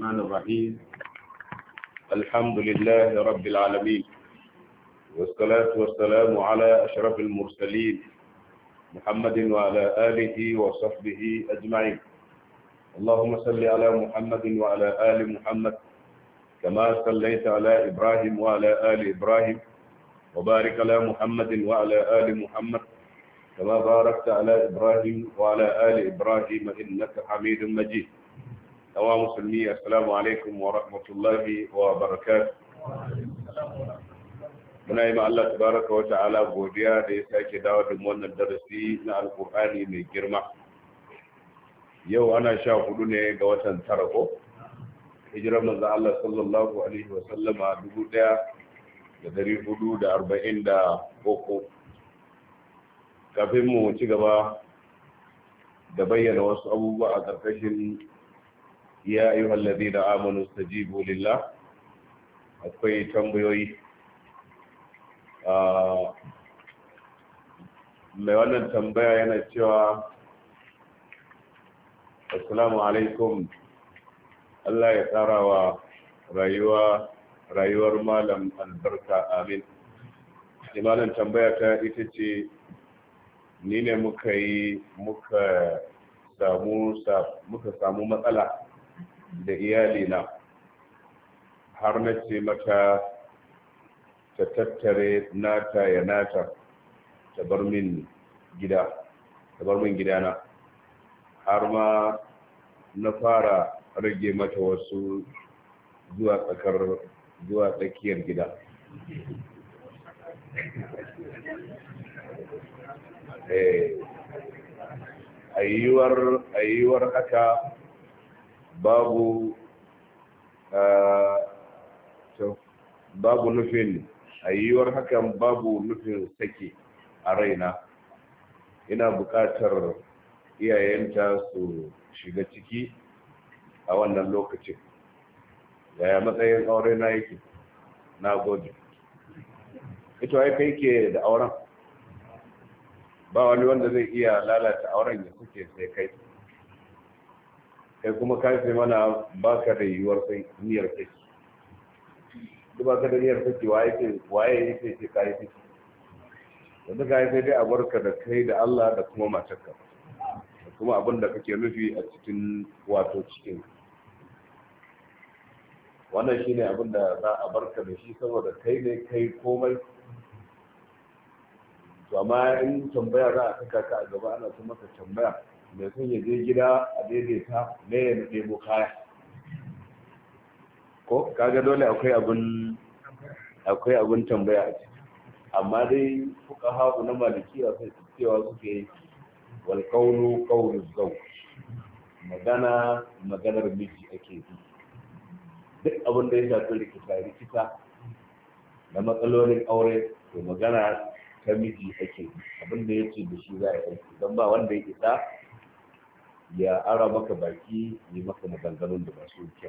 الرحمن الرحيم الحمد لله رب العالمين والصلاة والسلام على أشرف المرسلين محمد وعلى آله وصحبه أجمعين اللهم صل على محمد وعلى آل محمد كما صليت على إبراهيم وعلى آل إبراهيم وبارك على محمد وعلى آل محمد كما باركت على إبراهيم وعلى آل إبراهيم إنك حميد مجيد أيها المسلمين السلام عليكم ورحمة الله وبركاته muna yi ma Allah tabaraka wa ta'ala godiya da ya sake dawo da wannan darasi na alkur'ani mai girma yau ana 14 ne ga watan tara ko hijirar manzo Allah sallallahu alaihi wa sallama 1443 kafin mu ci gaba da bayyana wasu abubuwa a ƙarƙashin ya ayyuhal ladina amanu stajibu lillah akwai tambayoyi mai wannan tambaya yana cewa assalamu alaikum Allah ya tsara wa rayuwar malam albarka amin imanin tambaya ta ita ce ni ne muka samu matsala da iyalina har na ce mata ta tattare nata ya nata ta bar min gidana har ma na fara rage mata wasu zuwa tsakiyar gida ayyuwar haka babu nufin ayyuwar hakan babu nufin sake a raina ina buƙatar iyayenta su shiga ciki a wannan lokacin yaya matsayin aure na yake na gode ito ai kai ke da auren ba wani wanda zai iya lalata auren ya suke sai kai kuma ka ce mana baka da yiwuwar sai niyyar kai duk ba ka da niyyar saki waye yake ce kayi saki yanzu kayi sai dai a barka da kai da Allah da kuma matarka da kuma abin da kake nufi a cikin cikin wannan shine abin da za a barka da shi saboda kai ne kai komai to amma in tambaya za a saka ka a gaba ana so maka tambaya mai son ya je gida a daidaita ne ya nemo kaya ko kaga dole akwai abun tambaya a ciki amma dai fuka haku na malikiya sai cewa suke wal qawlu qawlu zawj maganar miji ake yi duk abin da ya shafi rikita na matsalolin aure to magana ta miji ake abin da yace da shi za a yi don ba wanda ya isa ya ara maka baki yi maka maganganun da ba su kyan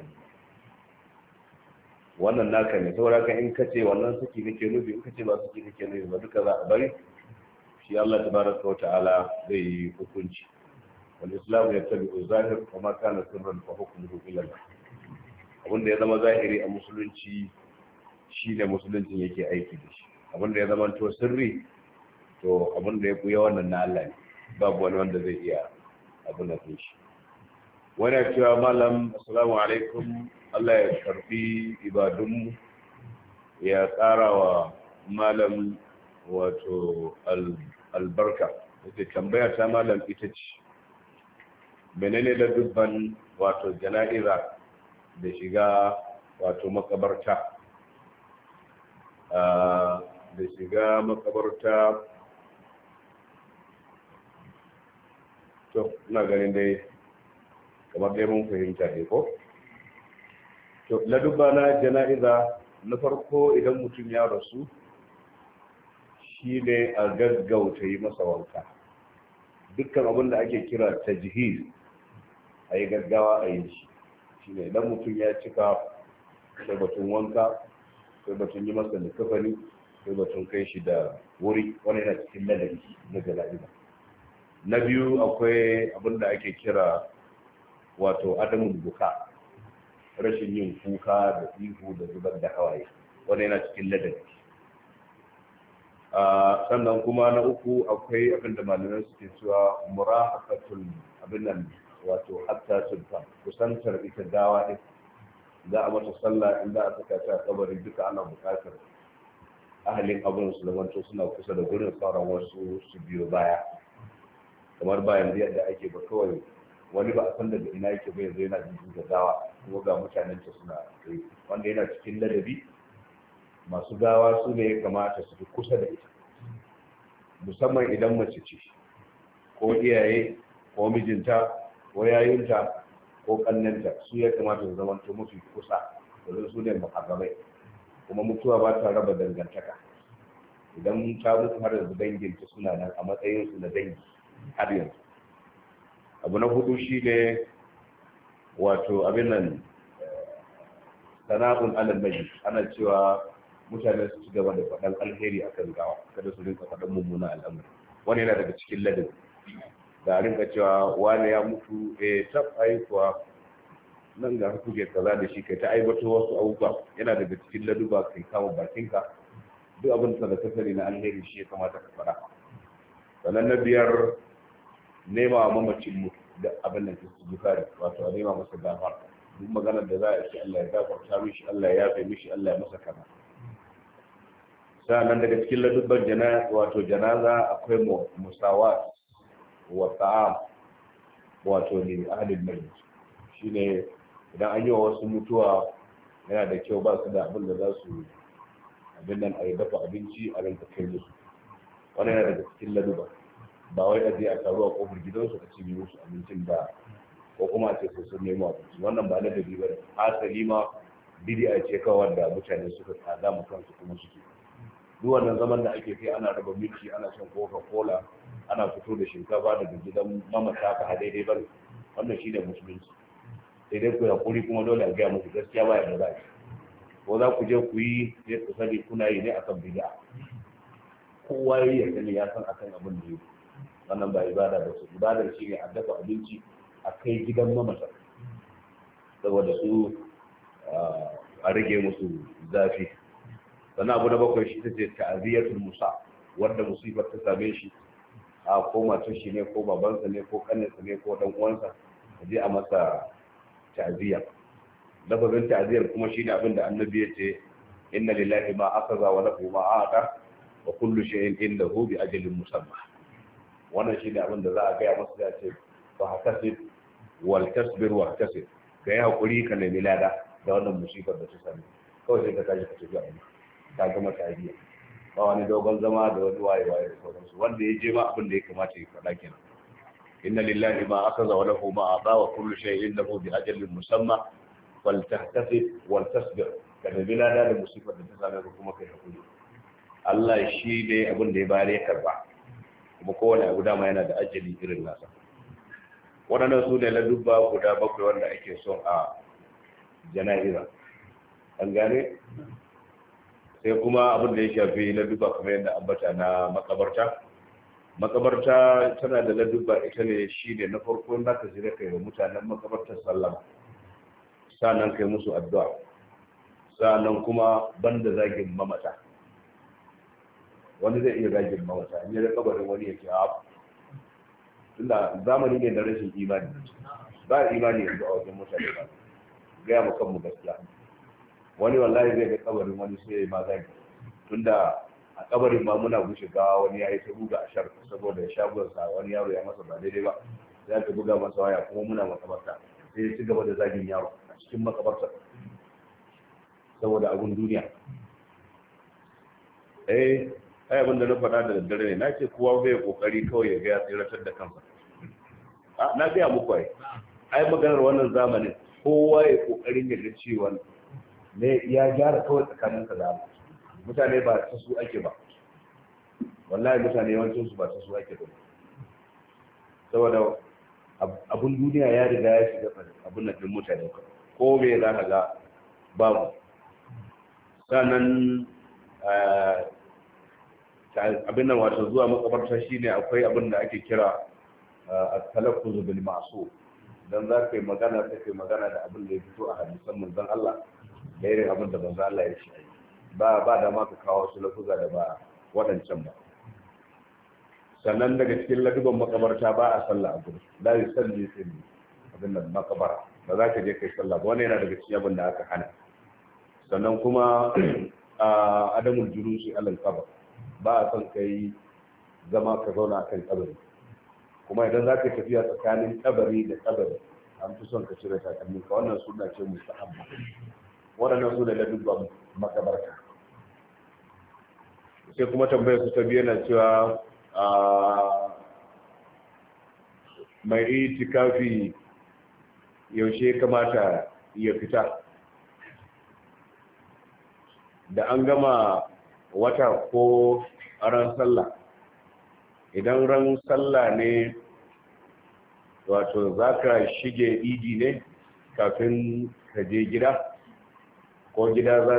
wannan naka ne saboda ka in kace wannan saki kake nufi in kace ba saki kake nufi ba duka za a bari shi Allah tabaraka wa ta'ala zai yi hukunci wal islam yattabi'u zahir wa ma kana sirran fa hukmuhu ila Allah abinda ya zama zahiri a musulunci shine musuluncin yake aiki da shi abinda ya zama to sirri to abinda ya buya wannan na Allah ne babu wani wanda zai iya abin da shi wani cewa malam assalamu alaikum Allah ya karbi ibadunmu ya tsara wa malam wato albarka da tambaya ta malam ita ce menene da dubban wato jana'iza da shiga wato makabarta to ina ganin dai kamar dai mun fahimta ne ko to ladubba na jana'iza na farko idan mutum ya rasu shi ne a gaggauta yi masa wanka dukkan abin da ake kira tajhiz a yi gaggawa a yi shi ne idan mutum ya cika sai batun wanka sai batun yi masa likafani sai batun kai shi da wuri wani yana cikin ladabi na jana'iza na biyu akwai abin da ake kira wato adamun buka rashin yin kuka da ihu da zubar da hawaye, wanda yana cikin ladabi. Sannan kuma na uku akwai abin da malamai suke cewa murahaqatul abin nan, wato hatta sulfa, kusantar ita gawa din. Za a mata sallah in za a saka ta kabari, duka ana bukatar ahalin abin su zamanto suna kusa da gurin, sauran wasu su biyo baya, kamar bayan yadda ake ba kawai wani ba a san daga ina yake bai zai yana jin da gawa kuma ga mutanen ta suna kai, wanda yana cikin ladabi. Masu gawa su ne ya kamata su fi kusa da ita, musamman idan mace ce, ko iyaye ko mijinta ko yayinta ko kannanta, su ya kamata su zama to mafi kusa, domin su ne muharramai, kuma mutuwa ba ta raba dangantaka. Idan ta mutu har yanzu danginta suna nan a matsayin su na dangi har yanzu. Abu na hudu shi ne wato abin nan, sana'un alal majlis, ana cewa mutane su ci gaba da faɗan alheri akan gawa, kada su rinka faɗan mummuna al'amari. Wani yana daga cikin ladabi, da a rinka cewa wani ya mutu tab kuwa nan ga kuke kaza da shi, kai ta aibato wasu abubuwa. Yana daga cikin laduba kai kama bakinka, duk abin da ka sani na alheri shi ya kamata ka faɗa. Sannan na biyar, nema wa mamacin mutu da abin da ke bukari, wato a nema masa gafar. Duk maganar da za a ce Allah ya gafarta mishi, Allah ya yafe mishi, Allah ya masa kaza. Sannan daga cikin ladubban janaza akwai musawat wa ta'am, wato ne ahlul majlis. Shine idan an yi wa wasu mutuwa, yana da kyau ba su da abin da za su abin nan a yi dafa abinci a rinka kai musu. Wannan yana daga cikin laduba, ba wai a je a taru a kofar gidansu a cinye musu abincin ba, ko kuma a ce sai sun nemo abinci. Wannan ba ladabi ba ne, hasali ma bid'a ce kawai da mutane suka tsada mu kansu kuma suke. Duk wannan zaman da ake kai, ana raba milki, ana shan coca-cola, ana fito da shinkafa daga gidan mamata, ba daidai ba ne. Wannan shi ne musulunci. Sai dai ku hakuri, kuma dole a gaya muku gaskiya ba yadda za ki, ko za ku je ku yi sai ku sani kuna yi ne akan bid'a. Kowa ya sani ya san akan abin da yi. Wannan ba ibada ba ce. Ibadar shi ne a dafa abinci a kai gidan mamata, saboda su a rage musu zafi. Sannan abu na bakwai shi ta ce ta'aziyatul musa, wanda musibar ta same shi, a ko matar shi ne ko babansa ne ko kaninsa ne ko dan uwansa, a je a masa ta'aziyya. Lafazin ta'aziyyar kuma shine abin da annabi ya ce, inna lillahi ma akaza wa lahu ma ata wa kullu shay'in indahu bi ajalin musamma. Wannan shine abin da za a gaya masa, ya ce fa hakasib wal tasbir wa hakasib, kai hakuri ka nemi lada da wannan musibar da ta same. Kawai sai ka tashi ka tafi a ta gama ta'aziyya, ba wani dogon zama da wani waye da sauransu. Wanda ya je ma abin da ya kamata ya faɗa kenan, inna lillahi ma akaza wa lahu ma ata wa kullu shay'in lahu bi ajalin musamma wal tahtasib wal tasbir, kada bilada da musibar da ta same ka kuma kai hakuri. Allah shi ne abin da ya bayar ya karba, kuma kowane abu dama yana da ajali irin nasa. Waɗannan su ne ladubba guda bakwai wanda ake son a jana'iza, an gane. Sai kuma abin da ya shafi ladubba kamar yadda ambata na makabarta. Makabarta tana da ladubba, ita ne shi ne na farko za ka jira kai wa mutanen makabartar sallama, sa'annan kai musu addu'a, sa'annan kuma banda zagin mamata. Wani zai iya zagin mamata, in yi kabarin wani ya ce a tunda zamani ne na rashin imani, ba imani yanzu a wajen mutane ba, gaya mu kanmu gaskiya. Wani wallahi zai ga kabarin wani sai ya ma zagi, tunda a kabarin ma muna gushe gawa, wani ya yi ta buga a shar saboda shagonsa wani yaro ya masa ba daidai ba, za ka buga masa waya kuma muna makabarta, sai ya ci gaba da zagin yaro a cikin makabarta saboda abun duniya. Ai abin da na faɗa da daddare ne, na ce kowa zai kokari kawai ya ga ya tsiratar da kansa. Na gaya muku ai maganar wannan zamanin, kowa ya kokarin ya ga cewa ne ya gyara kawai tsakaninsa da Allah. Mutane ba ta su ake ba, wallahi mutane yawancin su ba ta su ake ba, saboda abun duniya ya riga ya shiga abun nan din mutane, ko me za ka ga babu. Sannan abin nan wato zuwa makabarta shine akwai abin da ake kira at-talaffuz bil ma'sum, dan za ka yi magana sai ka yi magana da abin da ya fito a hadisan manzon Allah da irin abin da manzon Allah ya ce ba da ma ka kawo su lafuza da ba waɗancan ba. Sannan daga cikin laduban makabarta ba a sallah a gudu, la yi salli fil abin nan makabara, ba za ka je kai sallah ba, wannan yana daga cikin abin da aka hana. Sannan kuma adamul julusi alal qabr, ba a son kai zama ka zauna kan kabari, kuma idan za ka tafiya tsakanin kabari da kabari an fi son ka cire takalmin ka, wannan sunna ce mustahabba. Waɗannan su da ladubban makabarta. Sai kuma tambayar su ta biyu na cewa mai itikafi yaushe kamata ya fita, da an gama wata ko ran sallah. Idan ran sallah ne wato za ka shige idi ne kafin ka je gida, ko gida za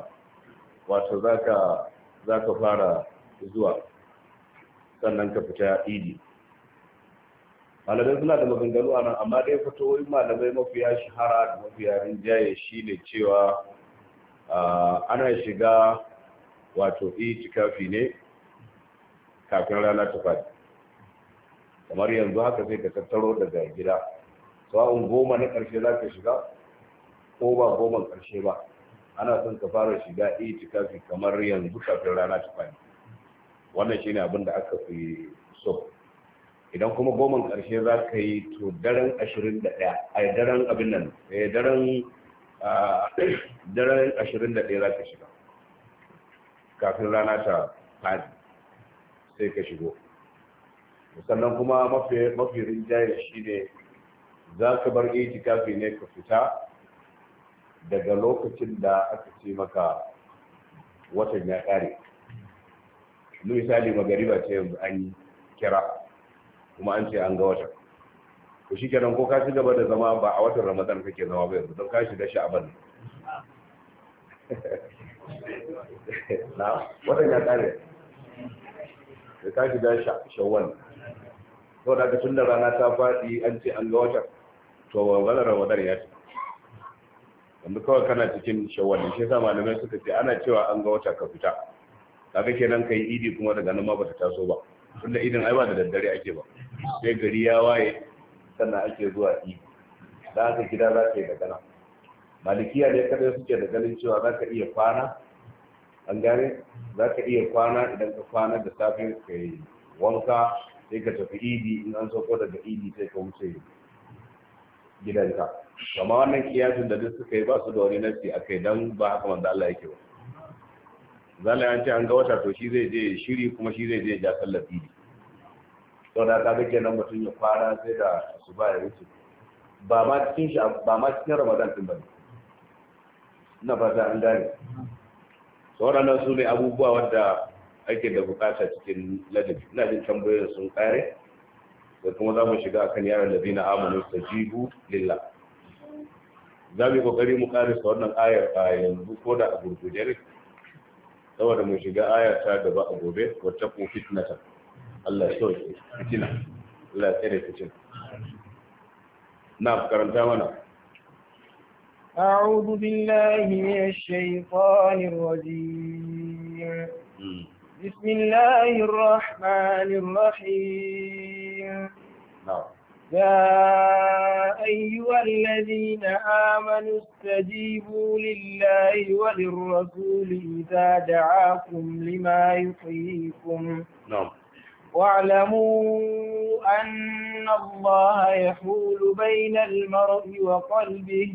ka fara zuwa sannan ka fita idi. Malamai suna da maganganu a nan, amma dai fatoyin malamai mafiya shahara da mafiya rinjaye shi ne cewa ana shiga wato itikafi ne kafin rana ta fadi. Kamar yanzu haka sai ka tattaro daga gida, sawa'un 10 na ƙarshe za ka shiga ko ba 10 ƙarshe ba, ana son ka fara shiga itikafi kamar yanzu kafin rana ta fadi. Wannan shine abin da aka fi so. Idan kuma 10 ƙarshe za ka yi, to daren 21 a daren abin nan daren 21 za ka shiga kafin rana ta fadi sai ka shigo. Sannan kuma mafi rinjaye shi ne za ka bar itikafi ne ka fita daga lokacin da aka ce maka watan ya ƙare. Misali magariba ce yanzu an kira kuma an ce an ga watan, to shi kenan ko ka ci gaba da zama ba a watan Ramadan kake zama ba yanzu, don ka shiga Sha'ban na watan ya ƙare da ka shiga Shawwal. To da tun da rana ta faɗi an ce an ga watan, to wannan Ramadan ya ce wanda kawai kana cikin Shawwal. Shi yasa malamai suka ce ana cewa an ga wata ka fita, kaga kenan kai idi kuma daga nan ma bata taso ba, tunda idin ai ba da daddare ake ba, sai gari ya waye sannan ake zuwa idi. Da haka gida za ka yi daga nan. Malikiya ne kada suke da ganin cewa za ka iya kwana, an gane, za ka iya kwana idan ka kwana da safe ka yi wanka sai ka tafi idi, in an sauko daga idi sai ka wuce gidanka. Kama wannan kiyasin da duk suka yi ba su da wani nasi a kai, don ba haka manzo Allah yake ba. Zalla ya ce an ga wata, to shi zai je shiri kuma shi zai je ja sallar idi. To da kaga kenan mutum ya kwana sai da asuba ya wuce, ba ma cikin Ramadan din ba. Ina fata an gane. Waɗannan su ne abubuwa wadda ake da bukata cikin ladabi. Ina jin tambayoyin sun kare, da kuma za mu shiga akan yaran ladina amanu tajibu lillah. Za mu yi kokari mu karisa wannan ayar a yanzu ko da a gurguje ne, saboda mu shiga ayar ta gaba a gobe, wata ko fitnatan. Allah ya sauke fitina, Allah ya tsere fitina. Na karanta mana. أعوذ بالله من الشيطان الرجيم. بسم الله الرحمن الرحيم. يا أيها الذين آمنوا استجيبوا لله وللرسول إذا دعاكم لما يحييكم. واعلموا أن الله يحول بين المرء وقلبه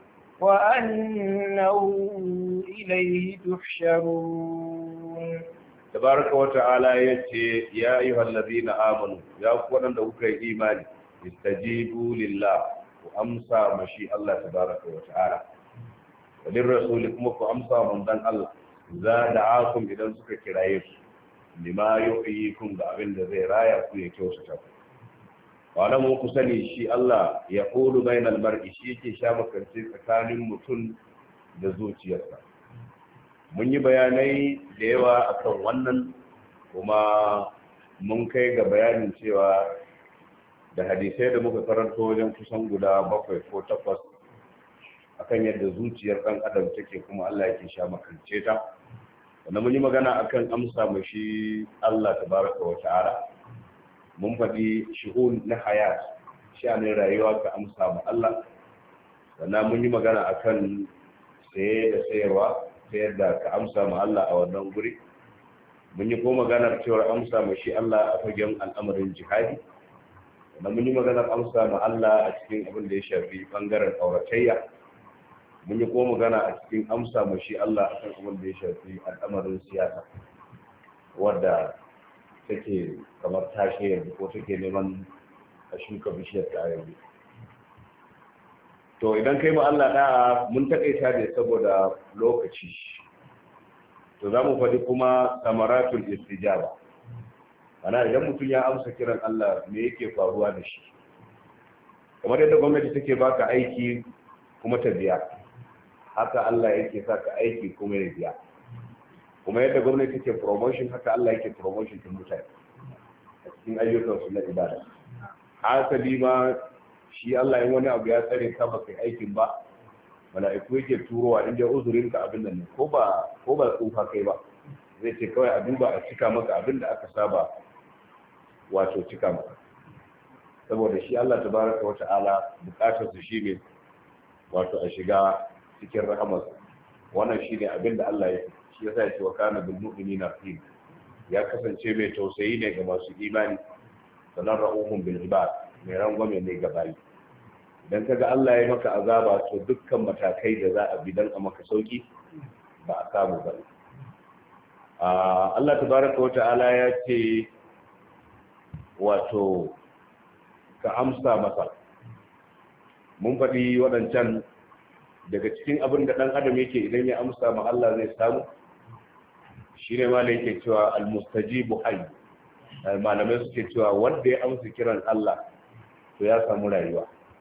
وأنه إليه تحشرون. تبارك وتعالى يتي يا أيها الذين آمنوا يا أخوانا لك إيمان استجيبوا لله وأمسى مشي الله تبارك وتعالى وللرسول كما أمسى من ذن الله إذا دعاكم إذا سك كرايف لما يحييكم بأبن ذي رايا كي توسطكم. wa'alamu ku sani shi Allah ya ƙulu bainal mar'i, shi yake sha makance tsakanin mutum da zuciyarsa. Mun yi bayanai da yawa akan wannan, kuma mun kai ga bayanin cewa da hadisai da muka karanto wajen kusan guda 7 ko 8 akan yadda zuciyar ɗan adam take kuma Allah yake sha makance ta. Wannan mun yi magana akan amsa mashi Allah tabaraka wa ta'ala. Mun faɗi shu'un na hayat, sha'anin rayuwa ka amsa ma Allah. Sannan mun yi magana akan saye da sayarwa ta yadda ka amsa ma Allah a wannan guri. Mun yi kuma maganar cewar amsa mashi Allah a fagen al'amarin jihadi. Sannan mun yi maganar amsa ma Allah a cikin abin da ya shafi bangaren auratayya. Mun yi kuma magana a cikin amsa mashi Allah a kan abin da ya shafi al'amarin siyasa wadda take kamar tashe yanzu ko take neman a shuka bishiyar ta yanzu. To idan kai ma Allah da'a mun taƙaita ne saboda lokaci. To za mu faɗi kuma samaratul istijaba. Ana idan mutum ya amsa kiran Allah me yake faruwa da shi? Kamar yadda gwamnati take baka aiki kuma ta biya, haka Allah yake sa ka aiki kuma ya biya. Kuma yadda gwamnati take promotion, haka Allah yake promotion din mutane a cikin ayyukansu na ibada. Hasali ma shi Allah in wani abu ya tsare ka baka aikin ba, mala'iku yake turowa in dai uzurin ka abin nan ko ba tsufa kai ba, zai ce kawai a duba a cika maka abin da aka saba wato cika maka. Saboda shi Allah tabaraka wa ta'ala bukatar su shine wato a shiga cikin rahamarsa. Wannan shine abin da Allah ya shi yasa ya ce wa kana bil mu'minina rahim, ya kasance mai tausayi ne ga masu imani, sanan ra'uhum bil ibad, mai rangwame ne ga bayi. Idan kaga Allah ya maka azaba to dukkan matakai da za a bi dan a maka sauki ba a samu ba. Allah tabaraka wa ta'ala ya ce wato ka amsa masa. Mun faɗi waɗancan daga cikin abin da ɗan adam yake idan ya amsa ma Allah zai samu shi ne ma da yake cewa almustajibu hayy. Malamai suke cewa wanda ya amsa kiran Allah to ya samu rayuwa.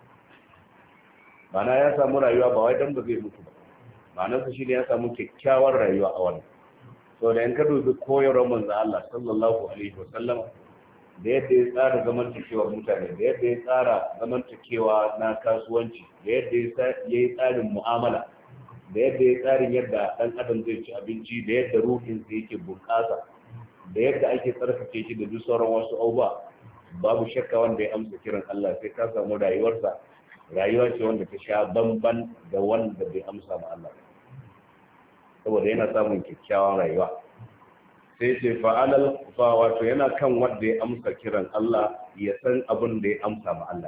Ma'ana ya samu rayuwa ba wai dan ba zai mutu ba, ma'anarsa shi ne ya samu kyakkyawar rayuwa a wannan. So da in ka dubi koyarwar manzo Allah sallallahu alaihi wasallam da yadda ya tsara zamantakewar mutane, da yadda ya tsara zamantakewa na kasuwanci, da yadda ya yi tsarin mu'amala, da yadda ya tsarin yadda ɗan adam zai ci abinci, da yadda ruhinsa yake bunƙasa, da yadda ake tsarkake shi da duk sauran wasu abubuwa, babu shakka wanda ya amsa kiran Allah sai ka samu rayuwarsa rayuwa ce wanda ta sha bamban da wanda bai amsa ma Allah, saboda yana samun kyakkyawan rayuwa. Sai ce fa'alal fa wato yana kan wanda ya amsa kiran Allah ya san abin da ya amsa ma Allah.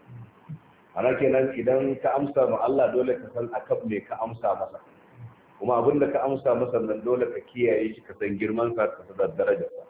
Ana kenan idan ka amsa ma Allah dole ka san akan me ka amsa masa, kuma abin da ka amsa masa nan dole ka kiyaye shi, ka san girman sa, ka san darajar sa.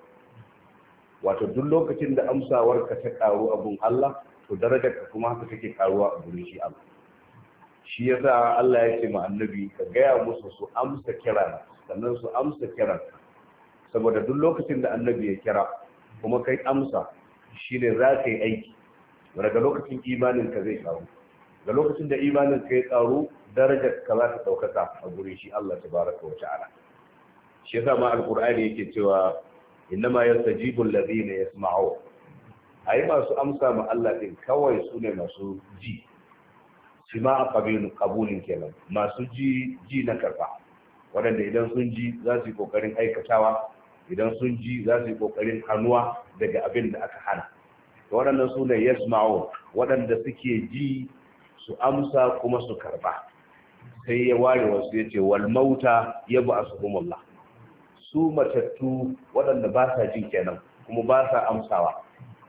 Wato duk lokacin da amsawar ka ta karu abun Allah to darajar ka kuma haka take karuwa a gurin shi Allah. Shi yasa Allah ya ce ma annabi ka gaya musu su amsa kiran, sannan su amsa kiran, saboda duk lokacin da annabi ya kira kuma kai amsa shine za ka yi aiki, daga lokacin imanin ka zai karu. Da lokacin da imanin ka ya karu darajar ka za ta daukaka a gurin shi Allah tabaraka wa ta'ala. Shi yasa ma alqur'ani yake cewa innama yastajibu alladhina yasma'un, ai masu amsa ma Allah din kawai su ne masu ji, shi ma a kabulin kenan, masu ji na karba, waɗanda idan sun ji za su yi ƙoƙarin aikatawa, idan sun ji za su yi ƙoƙarin hannuwa daga abin da aka hana. Waɗannan su ne yasma'un, waɗanda suke ji su amsa kuma su karba. Sai ya ware wasu ya ce wal mauta yab'asuhumullah, su matattu waɗanda ba sa ji kenan kuma ba sa amsawa,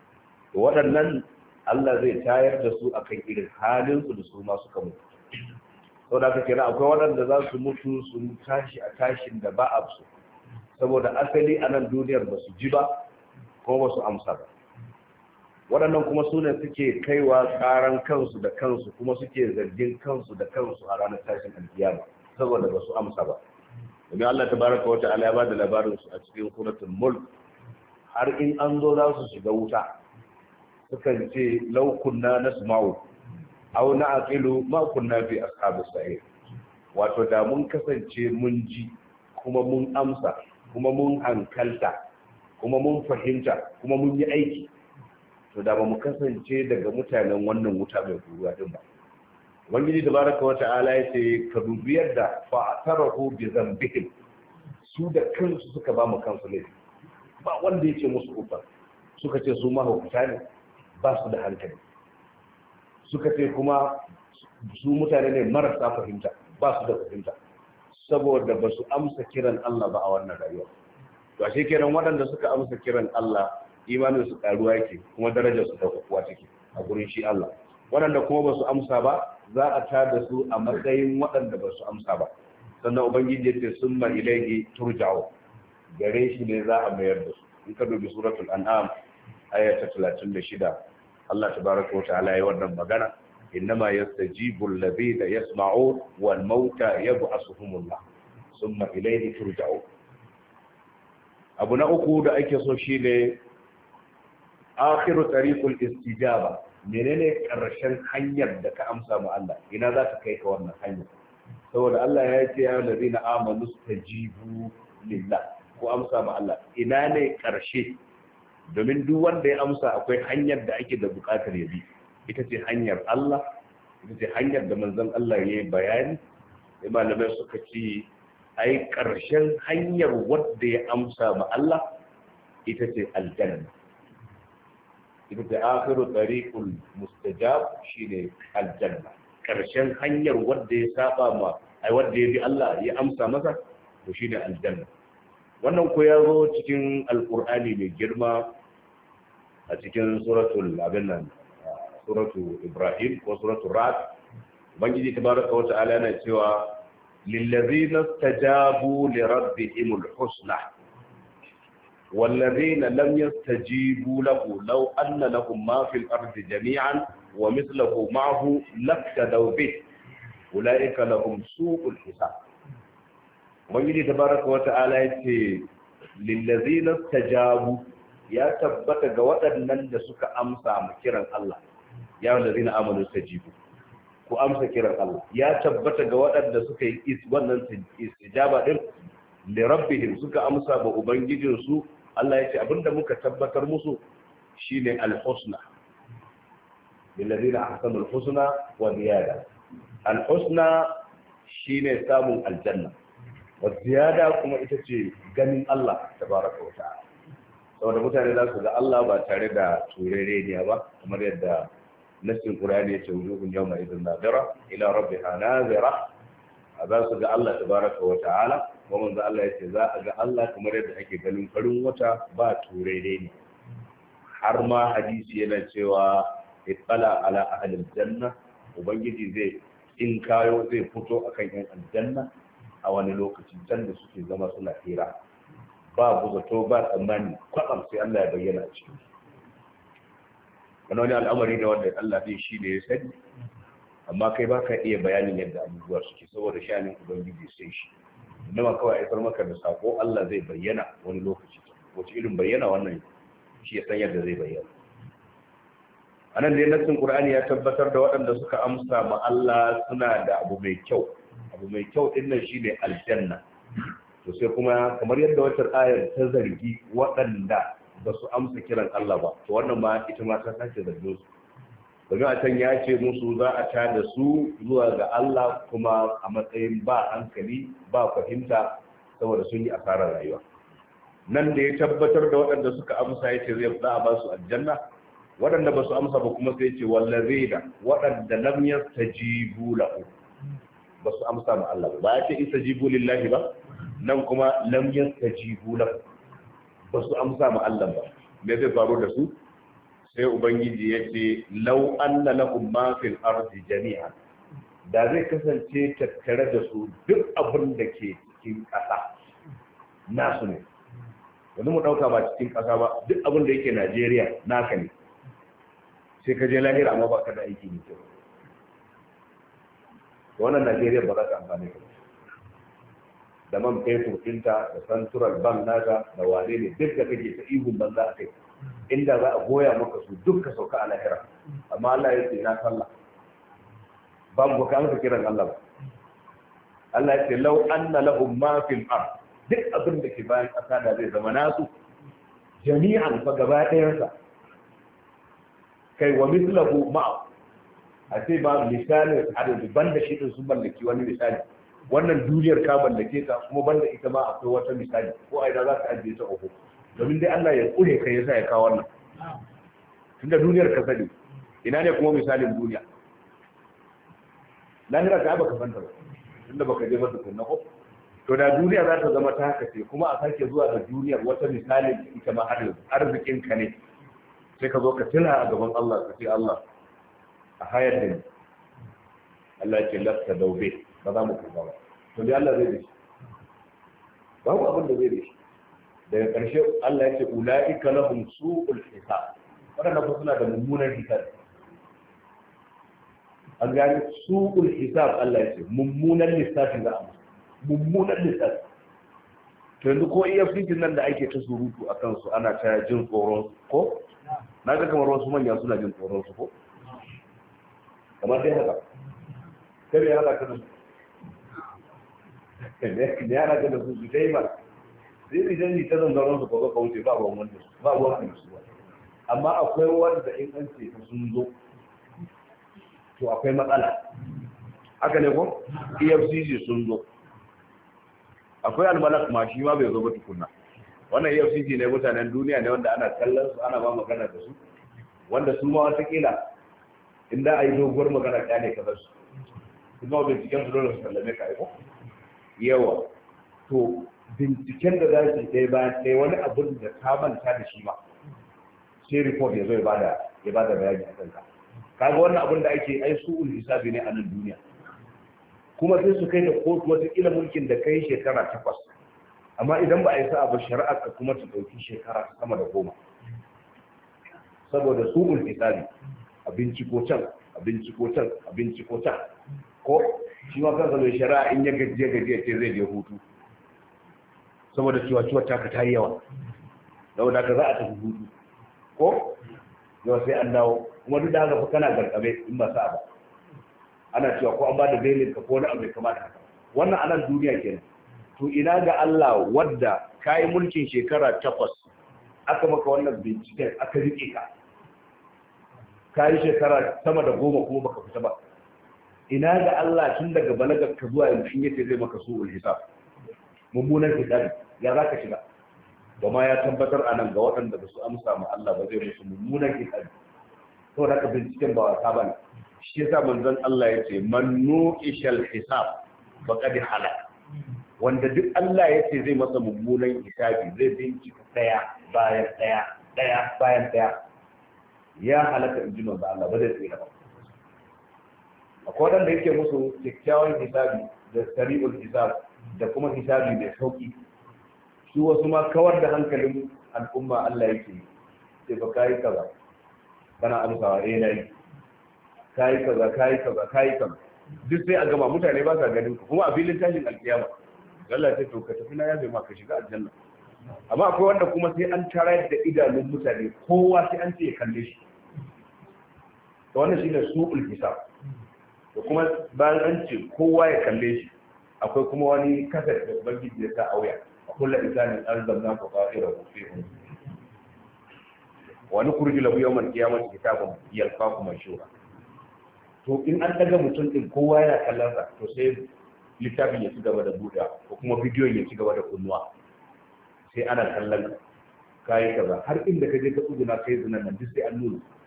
waɗannan Allah zai tayar da su akan irin halinsu da su ma suka mutu. Sau da kake akwai waɗanda za su mutu su tashi a tashin da ba a su, saboda asali a nan duniyar ba su ji ba ko ba su amsa ba. Waɗannan kuma su ne suke kaiwa ƙaran kansu da kansu kuma suke zargin kansu da kansu a ranar tashin alkiyama saboda ba su amsa ba. Domin Allah tabaraka wa ta'ala ya ba da labarin su a cikin suratul mulk, har in an zo za su shiga wuta sukan ce law kunna nasma'u aw na'qilu ma kunna fi ashabis sa'ir. Wato da mun kasance mun ji kuma mun amsa kuma mun hankalta kuma mun fahimta kuma mun yi aiki, to da ba mu kasance daga mutanen wannan wuta mai ruwa din ba. Ubangiji tabaraka wa ta'ala ya ce ka dubi yadda fa'tarafu bi dhanbihim, su da kansu suka ba mu kansu laifi, ba wanda ya ce musu ufa, suka ce su mahaukata ne, ba su da hankali, suka ce kuma su mutane ne marasa fahimta, ba su da fahimta, saboda ba su amsa kiran Allah ba a wannan rayuwa. To ashe kenan waɗanda suka amsa kiran Allah imanin su karuwa yake, kuma darajar su ɗaukakuwa take a gurin shi Allah. Waɗanda kuma ba su amsa ba za a tada su a matsayin waɗanda ba su amsa ba. Sannan ubangiji ya ce summa ilaihi turja'u, gare shi ne za a mayar da su. In ka dubi suratul an'am aya ta 36, Allah tabaraka wa ta'ala ya wannan magana, innama yastajibu alladhina yasma'un wal mauta yab'asuhumullah summa ilaihi turja'u. Abu na uku da ake so shine akhiru tariqul istijaba. Menene karshen hanyar da ka amsa ma Allah, ina za ta kai ka wannan hanyar? Saboda Allah ya ce ya ladina amanu stajibu lillah, ko amsa ma Allah, ina ne karshe? Domin duk wanda ya amsa akwai hanyar da ake da bukatar ya bi, ita ce hanyar Allah, ita ce hanyar da manzon Allah ya yi bayani. Sai malamai suka ce ai karshen hanyar wanda ya amsa ma Allah ita ce aljanna. Ita ce akhiru tariqul mustajab, shine aljanna. Karshen hanyar wanda ya saba ma wanda ya bi Allah ya amsa masa to shine aljanna. Wannan ko ya zo cikin alqur'ani mai girma a cikin suratul suratu Ibrahim ko suratul Ra'd. Ubangiji tabaraka wa ta'ala yana cewa lillazina stajabu li rabbihimul husna والذين لم يستجيبوا له لو أن لهم ما في الأرض جميعا ومثله معه لافتدوا به أولئك لهم سوء الحساب. ومن تبارك وتعالى للذين استجابوا يا تبت جوات نند سك أمسى مكرا الله يا الذين آمنوا استجيبوا ku amsa kiran Allah ya tabbata ga waɗanda suka yi wannan istijaba din li rabbihim, suka amsa ba ubangijinsu. Allah ya ce abinda muka tabbatar musu shine al-husna lillazina ahsanul husna wa ziyada. Al-husna shine samun aljanna, wa ziyada kuma ita ce ganin Allah tabaraka wa ta'ala. Saboda mutane za su ga Allah ba tare da turereniya ba, kamar yadda nassin Qur'ani ya ce wujuhun yawma idhin nadira ila rabbiha nazira. Za su ga Allah tabaraka wa ta'ala, kuma manzo Allah ya ce za a ga Allah kamar yadda ake ganin farin wata ba turai dai ne. Har ma hadisi yana cewa ittala ala ahlil janna, ubangiji zai in kayo zai fito akan yan aljanna a wani lokaci can da suke zama suna hira, ba buzato ba tsammani, kwatsam sai Allah ya bayyana a cikin wani al'amari da wanda Allah zai shi ne ya sani, amma kai ba ka iya bayanin yadda abubuwa suke saboda shanin ubangiji sai shi. Nama kawai aikar maka da sako Allah zai bayyana wani lokaci, wace irin bayyana wannan shi ya san yadda zai bayyana. A nan dai nassin Qur'ani ya tabbatar da waɗanda suka amsa ma Allah suna da abu mai kyau. Abu mai kyau din nan shine aljanna. To sai kuma kamar yadda wata ayar ta zargi waɗanda ba su amsa kiran Allah ba, to wannan ma ita ma ta sake zargin su. Domin a can ya ce musu za a tada su zuwa ga Allah kuma a matsayin ba hankali ba fahimta saboda sun yi asarar rayuwa. Nan da ya tabbatar da waɗanda suka amsa ya ce zai za a ba su aljanna, waɗanda ba su amsa ba kuma sai ce wallazina waɗanda lam yastajibu lahu, ba su amsa ma Allah ba ya ce istajibu lillahi ba, nan kuma lam yastajibu lahu, ba su amsa ma Allah ba. Me zai faru da su? Sai ubangiji ya ce lau anna lahum ma fil ardi jami'an, da zai kasance tattare da su duk abin da ke cikin ƙasa nasu ne. Wani mu ɗauka ba cikin ƙasa ba, duk abin da yake Najeriya naka ne, sai ka je lahira amma ba ka da aiki ne kyau. Wannan Najeriya ba za ta amfani ka da man fetur ɗinta da central bank naka da wane ne duk da kake ta ihun banza a kai, inda za a goya maka su duk ka sauka a lahira. Amma Allah ya ce na sallah babu ka amsa kiran Allah ba. Allah ya ce lau anna lahum ma fil ard, duk abin da ke bayan ƙasa da zai zama nasu jami'an fa gaba ɗayansa. kai wa mithluhu ma'a a ce ba misalin adadi banda shi din sun mallaki wani misali wannan duniyar ka mallake ta kuma banda ita ma akwai wata misali ko a ina za ka ajiye ta uku domin dai Allah ya kure ka yasa ya kawo wannan tunda duniyar ka sani ina ne kuma misalin duniya lahira ka baka fanta ba tunda baka je ba tukunna ko to da duniya za ta zama ta haka ce kuma a sake zuwa da duniyar wata misalin ita ma arzikin ka ne sai ka zo ka tuna a gaban Allah ka ce Allah a hayar da ni Allah ya ce lafta daube ba za mu kurba ba to dai Allah zai dace babu abin da zai dace daga ƙarshe Allah ya ce ulaika lahum su'ul hisab wannan ko suna da mummunan hisab an gani su'ul hisab Allah ya ce mummunan lissafi za a mummunan lissafi to yanzu ko EFCC nan da ake ta surutu a kansu ana ta jin tsoron ko na ga kamar wasu manya suna jin tsoron su ko kamar dai haka sai ya haka kan ne ya haka da su dai ba zai idan ni ta zanzaron su ko ka wuce ba ruwan wanda ba ruwan su amma akwai wanda in an ce sun zo to akwai matsala haka ne ko EFCC sun zo akwai almalak ma shi ma bai zo ba tukunna wannan EFCC ne mutanen duniya ne wanda ana kallon su ana ba magana da su wanda su ma wata kila inda a yi doguwar magana ɗaya ne kasar su kuma binciken su dole su sallame ka aiko yawa to binciken da za su ɗaya bayan ɗaya wani abin da ta manta da shi ma sai report ya zo ya bada bayani a kanka kaga wannan abin da ake ai su'ul hisabi ne a nan duniya kuma sai su kai da kotu wata kila mulkin da kai shekara 8 amma idan ba a yi sa'a ba shari'ar ka kuma ta ɗauki shekara sama da 10 saboda su'ul hisabi a binciko can a binciko can a binciko can ko shi ma kansa mai shari'a in ya gajiya ce zai je hutu saboda ciwa taka ta yi yawa da ka za a tafi hutu ko yau sai an dawo kuma duk da haka fa kana garkabe in ba sa ba ana cewa ko an ba da bailin ka ko wani abu kamar haka wannan anan duniya kenan to ina ga Allah wadda kai mulkin shekara 8 aka maka wannan binciken aka rike ka kai shekara sama da 10 kuma baka fita ba ina ga Allah tun daga balagar ka zuwa yanzu yace zai maka su'ul hisab mummunan hisabi ya zaka shiga kuma ya tabbatar anan ga waɗanda ba su amsa ma Allah ba zai musu mummunan hisabi to da ka binciken ba wasa bane shi yasa manzon Allah yace man nuqishal hisab faqad halak wanda duk Allah yace zai masa mummunan hisabi zai bincika daya bayan daya ya halaka inji manzon Allah ba zai tsira ba akwai wanda yake musu kyakkyawan hisabi da sari'ul hisab da kuma hisabi mai sauki su wasu ma kawar da hankalin al'umma Allah yake sai ba kai kaza kana amsawa nayi kai kaza duk sai a gama mutane ba sa ganin ku kuma a filin tashin alkiyama Allah ta to ka tafi na yabe ma ka shiga aljanna amma akwai wanda kuma sai an tarar da idanun mutane kowa sai an ce ya kalle shi to wannan shine su'ul hisab to kuma bayan an ce kowa ya kalle shi akwai kuma wani kasar da ubangiji ya sa auya a kullu insanin arzamna fa qa'ira fi wani kurji lahu yawmal qiyamati kitabun yalqaku manshura to in an daga mutum din kowa yana kallon sa to sai littafin ya ci gaba da buɗa ko kuma bidiyon ya ci gaba da kunnuwa sai ana kallon kai kaza har inda ka je ka tsuguna kai zinan nan duk sai an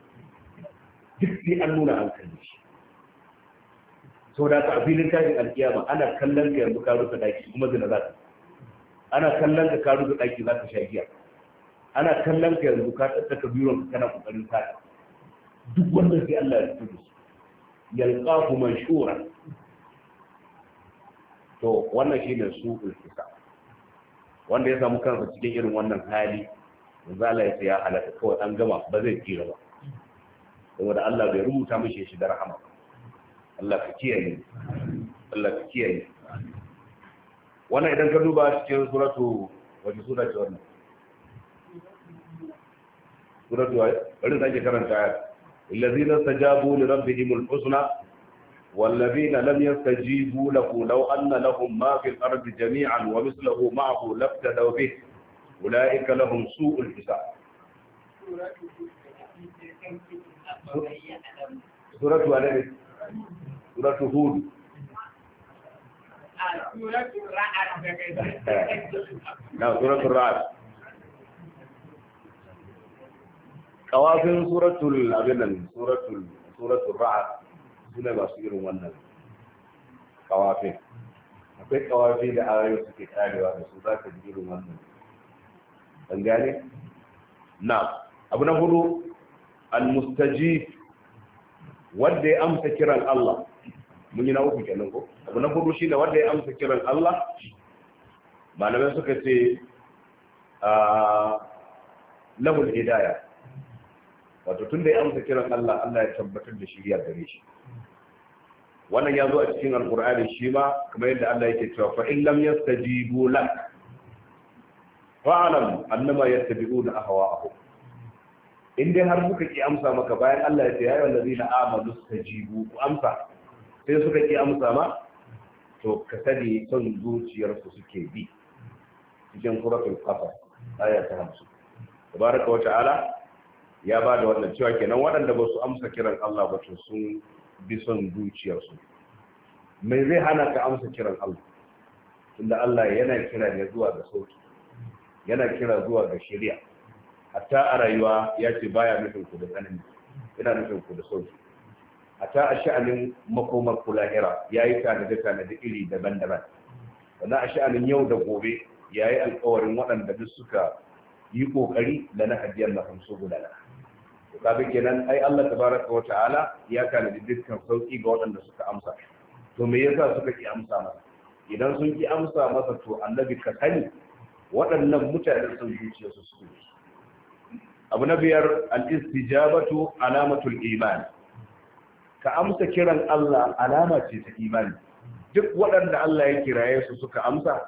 nuna an kalle shi sau da ka a filin tashin alkiyama ana kallon ka yanzu ka rufe daki kuma zina za ka ana kallon ka rufe daki za ka sha giya ana kallon ka yanzu ka tattaka biron ka kana kokarin ka duk wanda sai Allah ya fito su yalqahu manshura to wannan shine su'ul hisab wanda ya samu kansa cikin irin wannan hali yanzu Allah ya ce ya halaka kawai an gama ba zai tsira ba saboda Allah bai rubuta mishi shi da rahama Allah ka kiyaye wannan idan ka duba cikin suratu wace sura ce wannan suratu bari zan karanta ayat allazina stajabu li rabbihimul husna والذين لم يستجيبوا له لو أن لهم ما في الأرض جميعا ومثله معه لافتدوا به أولئك لهم سوء الحساب suratu alai suratu hud na suratu ra'd kawafin suratul abinan suratul ra'd sune masu irin wannan kawafin akwai kawafi da ayoyi suke karewa da su za ka ji irin wannan an gane na abu na hudu al-mustajib wanda ya amsa kiran Allah mun yi na uku kenan ko abu na hudu shine wanda ya amsa kiran Allah malamai suka ce lahul hidayah wato tunda ya amsa kiran Allah Allah ya tabbatar da shiriya gare shi wannan ya zo a cikin alkur'ani shi ma kamar yadda Allah yake cewa fa in lam yastajibu lak fa'lam annama yattabi'una ahwa'ahum in dai har muka ki amsa maka bayan Allah ya ce ya ayyuhal ladina amanu stajibu ku amsa sai suka ki amsa ma to ka sani son zuciyarsu suke bi cikin suratul qasas aya ta 50 tabaraka wa ta'ala ya ba da wannan cewa kenan waɗanda ba su amsa kiran Allah ba to sun bi son zuciyarsu mai zai hana ka amsa kiran Allah tunda Allah yana kira ne zuwa ga sauki yana kira zuwa ga shari'a hatta a rayuwa ya ce baya nufin ku da tsanani yana nufin ku da sauki hatta a sha'anin makomar ku lahira yayi tanade iri daban-daban sannan a sha'anin yau da gobe yayi alƙawarin waɗanda duk suka yi kokari da na hajiyar na hamsu gudana kaga kenan ai Allah tabaraka wa ta'ala ya tanadi dukkan sauki ga waɗanda suka amsa to me yasa suka ki amsa masa idan sun ki amsa masa to annabi ka sani waɗannan mutane sun zuciya su su abu na biyar al-istijabatu alamatul iman ka amsa kiran Allah alama ce ta imani duk waɗanda Allah ya kiraye su suka amsa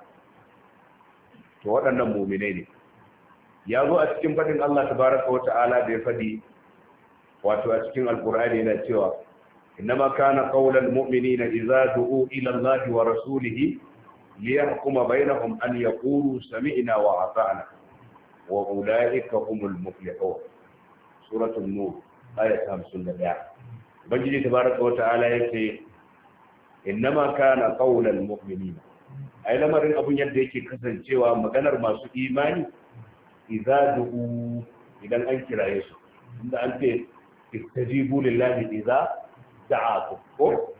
to waɗannan mu'minai ne ya zo a cikin fadin Allah tabaraka wa ta'ala da ya fadi wato a cikin alkur'ani yana cewa innama kana qaulal mu'minina idza du'u ila Allahi wa rasulihi liyahkuma bainahum an yaqulu sami'na wa ata'na wa ulaika humul muflihun suratul nur ayat 51 banjiji tabaraka wa ta'ala yace innama kana qaulal mu'minina ai lamarin abun yadda yake kasancewa maganar masu imani idza du'u idan an kiraye su inda an ce istajibu lillahi idza da'akum ko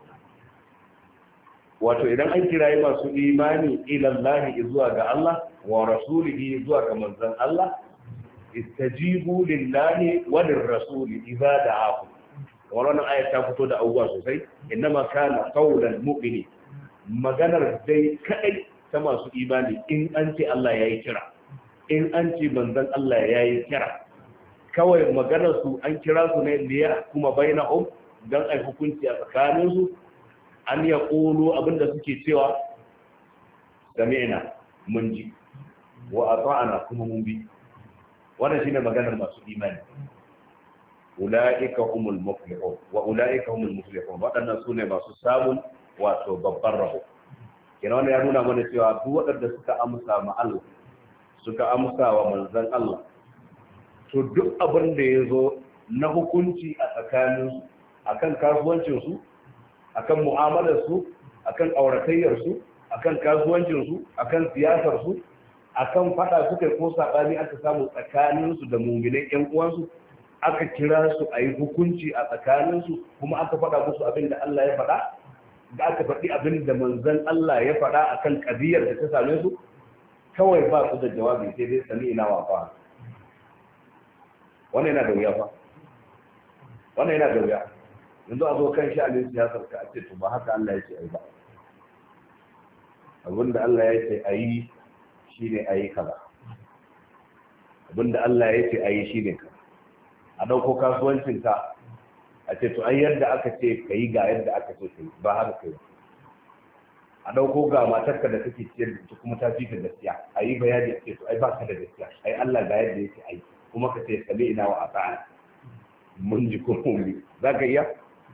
wato idan an kiraye masu imani ila Allah zuwa ga Allah wa rasulihi zuwa ga manzon Allah istajibu lillahi wa lirrasuli idza da'akum wannan ayat ta fito da abubuwa sosai innama kana qawlan mu'mini maganar dai kadai ta masu imani in an ce Allah yayi kira in an ce manzon Allah yayi kira kawai maganar su an kira su ne liya kuma bainahum dan ai hukunci a tsakanin su an ya qulu abinda suke cewa sami'na mun ji wa ata'na kuma mun bi wannan shine maganar masu imani ulaika humul muflihun wa ulaika humul muflihun wadannan sune masu samun wato babban rabo kenan wannan ya nuna mana cewa duk wadanda suka amsa ma Allah suka amsa wa manzon Allah to duk abin da ya zo na hukunci a tsakaninsu akan kasuwancinsu akan mu'amalarsu akan auratayyarsu akan kasuwancinsu akan siyasarsu akan fada suka ko sabani aka samu tsakaninsu da mu'minai ƴan uwansu aka kira su a yi hukunci a tsakaninsu kuma aka fada musu abin da Allah ya fada da aka faɗi abin da manzon Allah ya fada akan kadiyar da ta same su kawai ba su da jawabi sai dai sami ina wa fa wannan yana da wuya fa wannan yana da wuya yanzu a zo kan sha'anin siyasar ka a ce to ba haka Allah ya ce ai ba abinda Allah ya ce ayi shine ayi kaza abinda Allah ya ce ayi shine kaza a dauko kasuwancin ka a ce to ai yadda aka ce kai ga yadda aka ce kai ba haka kai a dauko ga matarka da kake ciyar da ita kuma ta fi ka gaskiya ayi bayani a ce to ai ba ka da gaskiya ai Allah ga yadda yake ai kuma ka ce sami ina wa ata'ana mun ji ko mun bi za ka iya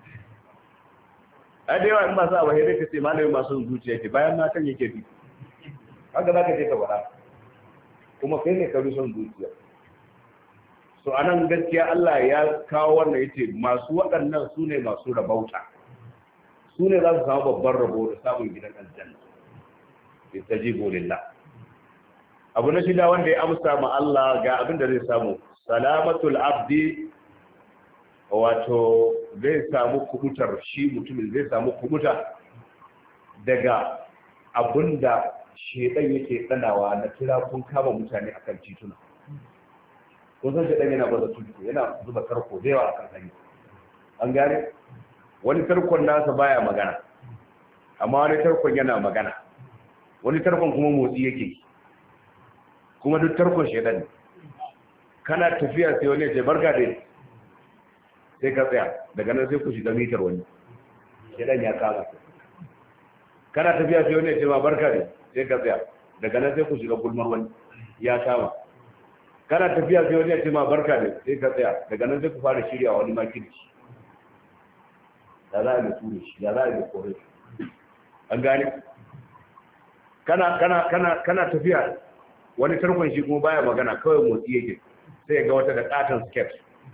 a da yawa in ba sa wahai ka ce malamin masu zuciya ke bayan matan yake bi haka za ka je ka faɗa kuma kai ne ka bi son zuciya so anan gaskiya Allah ya kawo wannan yace masu waɗannan su ne masu rabauta, su ne za su samu babban rabo da samun gidan aljanna. Istajibu lillah. Abu na shida wanda ya amsa ma Allah ga abin da zai samu, salamatul abdi, wato zai samu kubutar shi mutumin, zai samu kubuta daga abinda shedan yake tsanawa na kira kun kama mutane akan tituna. Ko san shedan yana baza tutu, yana zuba tarko da yawa akan hanya. An gane wani tarkon nasa baya magana, amma wani tarkon yana magana, wani tarkon kuma motsi yake, kuma duk tarkon shedan ne. Kana tafiya sai wani ya ce barka dai, sai ka tsaya, daga nan sai ku shiga mitar wani, shedan ya kama. Kana tafiya sai wani ya ce ma barka dai, sai ka tsaya, daga nan sai ku shiga gulmar wani, ya kama. Kana tafiya sai wani ya ce ma barka dai, sai ka tsaya, daga nan sai ku fara shirya wani makirci. Ya za a yi ture shi, ya za a yi kore shi. An gane? Kana tafiya wani tarkon shi kuma baya magana, kawai motsi yake, sai ga wata da katon skirt.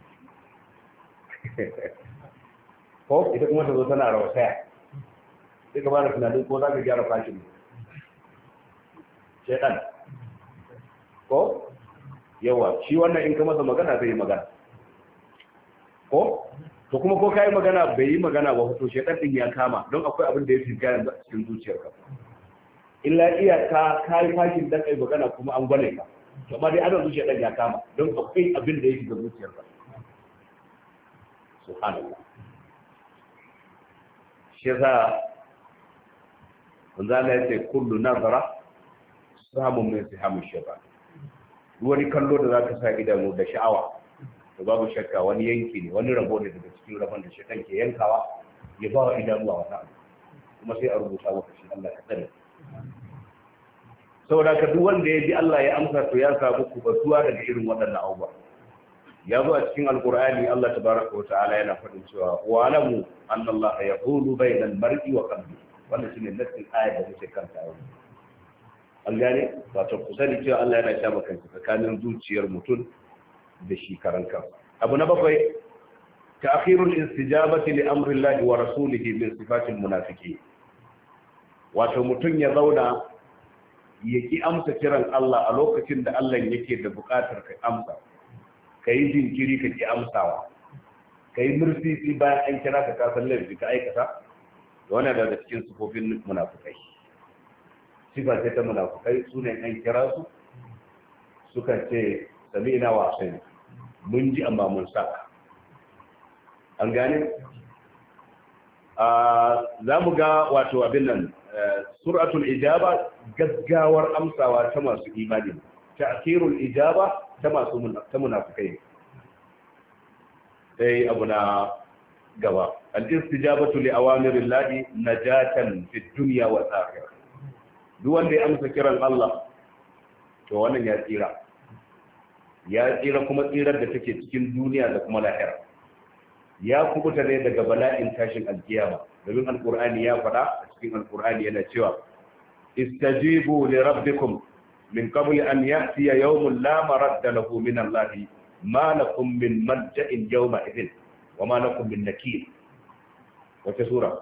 Ko ita kuma ta zo tana rawataya, sai ka bada tunanin ko za ka gyara fashin shaitan. Ko yawa shi wannan in ka masa magana zai yi magana, ko to kuma ko kai magana bai yi magana ba, to shaitan din ya kama, don akwai abin da ya fi yanzu a cikin zuciyarka. Illa iyaka kai fashin dan kai magana kuma an gwale ka, to amma dai ana zuciya dan ya kama, don akwai abin da ya fi zuciyarka. Subhanallah. Shi yasa manzo Allah ya ce kullu nazara samun min sihamu shaytan. Wani kallo da zaka sa idanu da sha'awa, to babu shakka wani yanki ne, wani rabo ne daga cikin rabon da shaytan ke yankawa ya ba wa idanu wa wannan, kuma sai a rubuta maka shi. Allah ya tsare. Saboda ka duk wanda ya bi Allah ya amsa, to ya samu kubatuwa daga irin waɗannan abubuwa. Ya zo a cikin alkur'ani Allah tabaraka wa ta'ala yana faɗin cewa wa alamu anna Allah yaqulu bainal mar'i wa qalbi. Wannan shine nassin ayat da muke kanta a yau. An gane wato ku sani cewa Allah yana sha maka tsakanin zuciyar mutum da shi karan kansa. Abu na bakwai, ta'khirul istijabati li amri Allah wa rasulihi min sifatil munafiqin. Wato mutum ya zauna ya ki amsa kiran Allah a lokacin da Allah yake da buƙatar ka amsa. Ka yi jinkiri ka ki amsawa, ka yi murfisi bayan an kira ka kasan laifi ka aikata, wannan daga cikin sifofin munafukai. Sifa ce ta munafukai, su ne an kira su suka ce sami ina wasan, mun ji amma mun saka. An gane? Za mu ga wato abin nan, suratul ijaba, gaggawar amsawa ta masu imani, ta'khirul ijaba ta masu munafukai. Sai abu na gaba, al-istijabatu li awamirillahi najatan fi dunya wal akhirah. Duk wanda ya amsa kiran Allah, to wannan ya tsira. Ya tsira kuma tsirar da take cikin duniya da kuma lahira. Ya kubuta ne daga bala'in tashin alkiyama. Domin alqur'ani ya faɗa a cikin alqur'ani yana cewa istajibu li rabbikum min qabli an ya'tiya yawmun la maradda lahu min Allah ma lakum min malja'in yawma idhin wa ma lakum min nakir. Wace sura?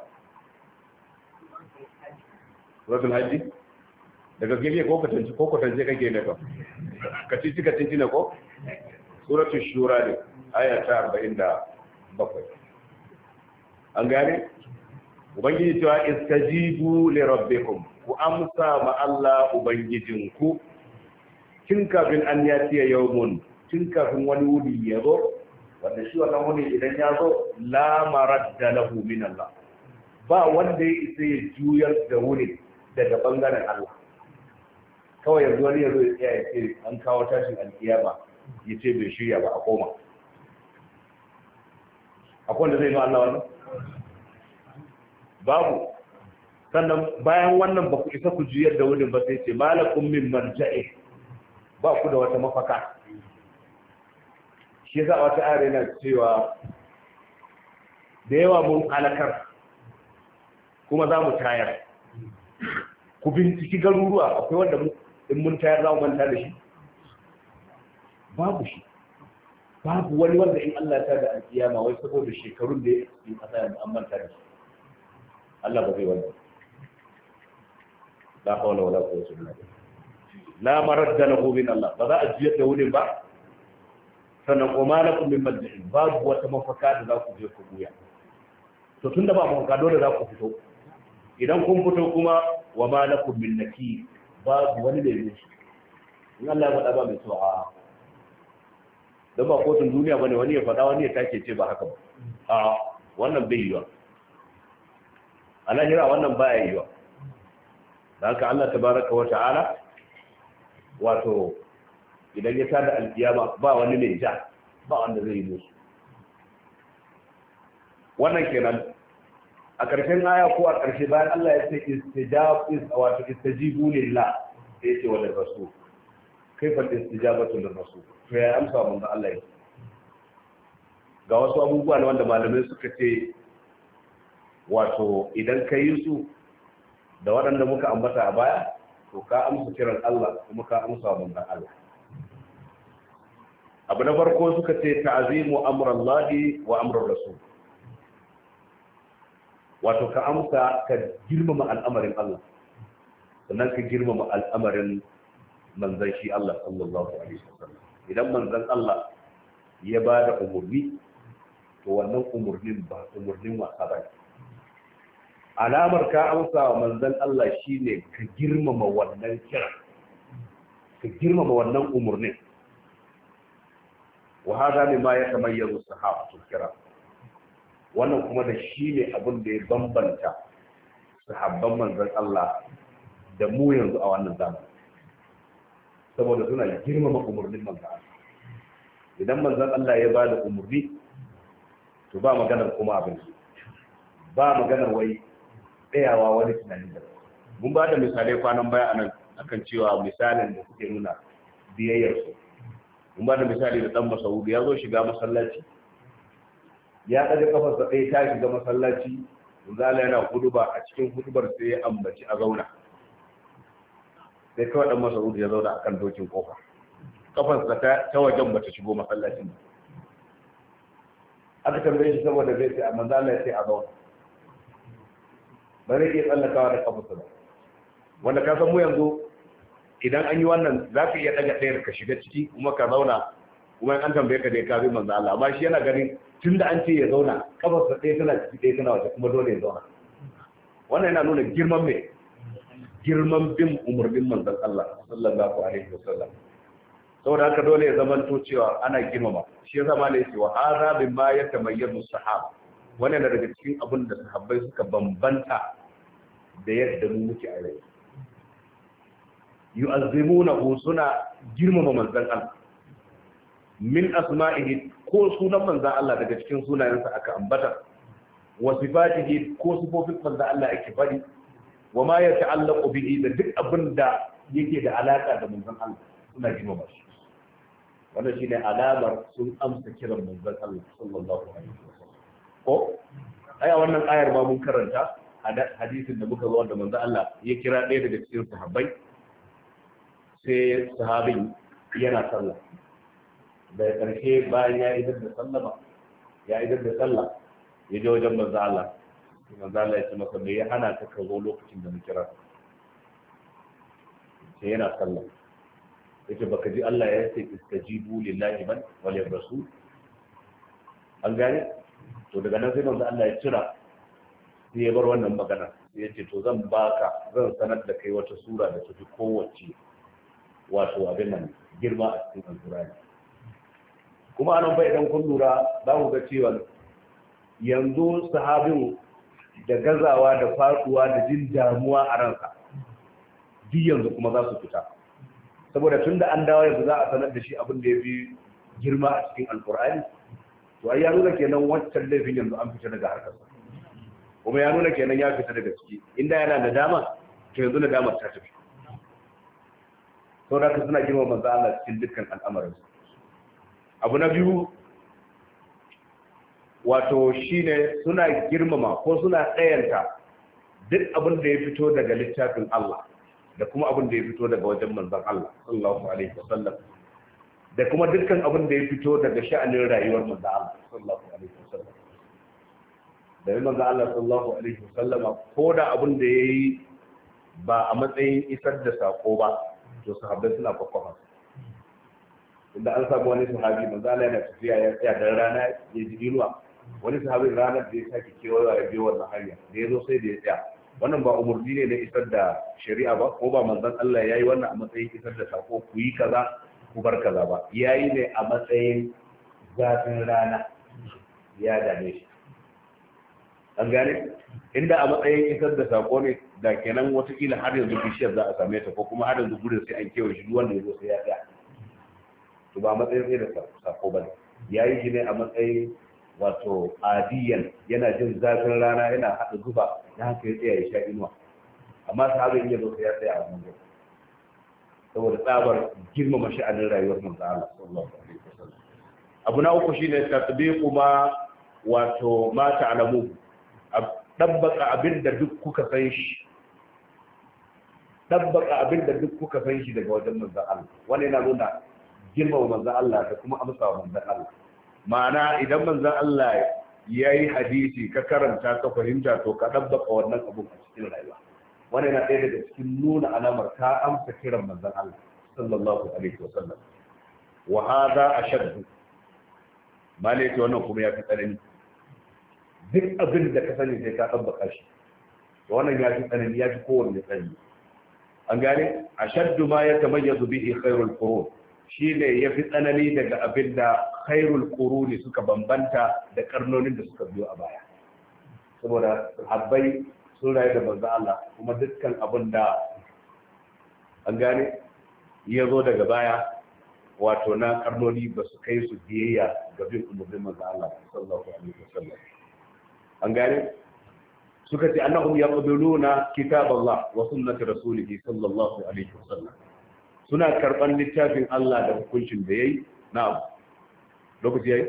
Suratul Hajj. Daga gebe ko katance kake ne ka? Kaci ne ko? Suratul Shura ne, aya ta 47. An gane? Ubangiji cewa istajibu li rabbikum, ku amsa ma Allah ubangijinku, tun kafin an yatiya yawmun, tun kafin wani wuri ya zo, wanda shi wannan wuri idan ya zo la maradda lahu min Allah, ba wanda ya isa ya juyar da wuri daga bangaren Allah. Kawai yanzu wani ya zo ya tsaya ya ce an kawo tashin alkiyama, ya ce bai shirya ba a koma. Akwai wanda zai ma Allah wannan? Babu. Sannan bayan wannan ba ku isa ku juyar da wurin ba, sai ce malakum min marja'i, ba ku da wata mafaka. Shi yasa wata ayar yana cewa da yawa mun halakar kuma za mu tayar. Ku binciki garuruwa, akwai wanda in mun tayar za mu manta da shi? Babu shi. babu wani wanda in Allah ya tada alkiyama wai saboda shekarun da ya yi kasa yanzu an manta da shi Allah ba zai wanda la hawla wala quwwata illa billah la maradda lahu min Allah ba za a jiyar da wurin ba sannan kuma lakum min madhin babu wata mafaka da za ku je ku buya to tunda ba mafaka dole za ku fito idan kun fito kuma wa ma lakum min nakir babu wani da yake in Allah ya faɗa ba mai so a don ba kotun duniya bane wani ya faɗa wani ya take ce ba haka ba a wannan bai yiwa a lahira wannan baya yiwa da haka Allah tabaraka wa ta'ala wato idan ya tada alkiyama ba wani mai ja ba wanda zai yi musu wannan kenan a ƙarshen aya ko a ƙarshe bayan Allah ya ce istajibu lillah sai ya ce wa rasul kaifa istijabatu lirrasul to ya amsa mun ga Allah yake ga wasu abubuwa ne wanda malamai suka ce wato idan ka yi su da waɗanda muka ambata a baya to ka amsa kiran Allah kuma ka amsa mun ga Allah abu na farko suka ce ta'zimu amrallahi wa amrur rasul wato ka amsa ka girmama al'amarin Allah sannan ka girmama al'amarin manzan shi Allah sallallahu alaihi wasallam idan manzan Allah ya ba da umurni to wannan umurnin ba umurnin wasa ba alamar ka amsa wa manzan Allah shine ka girmama wannan kira ka girmama wannan umurnin wa hada ne ma ya tamayyazu sahabatul kiram wannan kuma da shine abin da ya bambanta sahabban manzan Allah da mu yanzu a wannan zamani saboda suna girmama umarnin manzan Allah idan manzan Allah ya ba da umarni to ba maganar kuma abin ba maganar wai tsayawa wani tunani da mun ba da misalai kwanan baya anan akan cewa misalin da suke nuna biyayyar su mun ba da misali da dan Mas'ud ya zo shiga masallaci ya ɗaga kafarsa ɗaya ta shiga masallaci manzala yana huduba a cikin hudubar sai ya ambaci a zauna sai kawai dan Mas'ud ya zauna akan dokin kofa kafarsa ta wajen bata shigo masallacin aka tambaye shi saboda zai sai manzo Allah ya sai a zauna ba zai iya tsallakawa da kafarsa ba wanda ka san mu yanzu idan an yi wannan za ka iya daga ɗayar ka shiga ciki kuma ka zauna kuma an tambaye ka dai ka bi manzo Allah amma shi yana ganin tunda an ce ya zauna kafarsa ɗaya tana ciki ɗaya tana waje kuma dole ya zauna wannan yana nuna girman bin umarnin manzon Allah sallallahu alaihi wasallam saboda haka dole ya zamanto cewa ana girmama shi yasa ma ne cewa hadha bima yatamayyazu sahaba wannan na daga cikin abin da sahabbai suka bambanta da yadda mu muke a yau yu'azzimunahu suna girmama manzon Allah min asma'ihi ko sunan manzon Allah daga cikin sunayensa aka ambata wa sifatihi ko sifofin manzon Allah ake bari wa ma ya ta'allaqu bihi da duk abin da yake da alaka da manzon Allah suna girmama shi wannan shine alamar sun amsa kiran manzon Allah sallallahu alaihi wasallam ko aya wannan ayar ma mun karanta hadisin da muka zo wanda manzon Allah ya kira ɗaya daga cikin sahabbai sai sahabin yana sallah da ƙarshe bayan ya idar da sallama ya idar da sallah ya je wajen manzon Allah manzo Allah ya ce masa me ya hana ka zo lokacin da na kira sai yana sallah yace baka ji Allah ya ce istajibu lillahi man wal rasul an gane to daga nan sai manzo Allah ya kira sai ya bar wannan magana sai ya ce to zan sanar da kai wata sura da tafi kowace wato abin nan girma a cikin alqur'ani kuma anan fa idan kun lura za ku ga cewa yanzu sahabin da gazawa da faduwa da jin damuwa a ransa duk yanzu kuma za su fita saboda tun da an dawo yanzu za a sanar da shi abin da ya fi girma a cikin alkur'ani to ai ya nuna kenan wancan laifin yanzu an fita daga harkarsa kuma ya nuna kenan ya fita daga ciki inda yana da dama to yanzu da damar ta tafi saboda haka suna girma manzo Allah cikin dukkan al'amarin abu na biyu wato shine suna girmama ko suna tsayanta duk abin da ya fito daga littafin Allah da kuma abin da ya fito daga wajen manzon Allah sallallahu alaihi wasallam da kuma dukkan abin da ya fito daga sha'anin rayuwar manzo Allah sallallahu alaihi wasallam da manzo Allah sallallahu alaihi wasallama ko da abin da yayi ba a matsayin isar da sako ba to sahabbai suna kwakwafa inda an samu wani sahabi manzo Allah yana tafiya ya tsaya da rana ya ji inuwa wani sahabin ranar da ya sake kewayewa ya biyo wannan hanya da ya zo sai da ya tsaya wannan ba umurni ne na isar da shari'a ba ko ba manzon Allah yayi wannan a matsayin isar da sako ku yi kaza ku bar kaza ba yayi ne a matsayin zafin rana ya dame shi an gane inda a matsayin isar da sako ne da kenan watakila har yanzu bishiyar za a same ta ko kuma har yanzu gudun sai an kewaye shi duk wanda ya zo sai ya tsaya to ba matsayin sai da sako ba ya yi shi ne a matsayin wato adiyan yana jin zafin rana yana haɗa zuba na haka ya tsaya ya sha inuwa amma sahabin ya zo sai ya tsaya a wannan saboda tsabar girmama sha'anin rayuwar manzo Allah sallallahu alaihi wasallam abu na uku shine tatbiqu ma wato ma ta'lamu dabbaka abinda duk kuka san shi dabbaka abinda duk kuka san shi daga wajen manzo Allah wannan yana nuna girmama manzo Allah da kuma amsa wa manzo Allah ma'ana idan manzo Allah yayi hadisi ka karanta ka fahimta to ka dabbaka wannan abun a cikin rayuwa wannan yana ɗaya daga cikin nuna alamar ka amsa kiran manzo Allah sallallahu alaihi wasallam wa hada ashaddu malai ce wannan kuma ya fi tsanani duk abin da ka sani sai ka dabbaka shi wannan ya fi tsanani ya fi kowanne tsanani an gane ashaddu ma yatamayyazu bihi khairul qurun shi ne ya fi tsanani daga abin da khairul quruni suka bambanta da karnonin da suka biyo a baya saboda habbai sun rayu da manzo Allah kuma dukkan abin da an gane ya zo daga baya wato na karnoni ba su kai su biyayya ga bin umarnin manzo Allah sallallahu alaihi wasallam an gane suka ce annahum yaqbuluna kitaballah wa sunnati rasulih sallallahu alaihi wasallam suna karban littafin Allah da hukuncin da yayi na'am lokaci yayi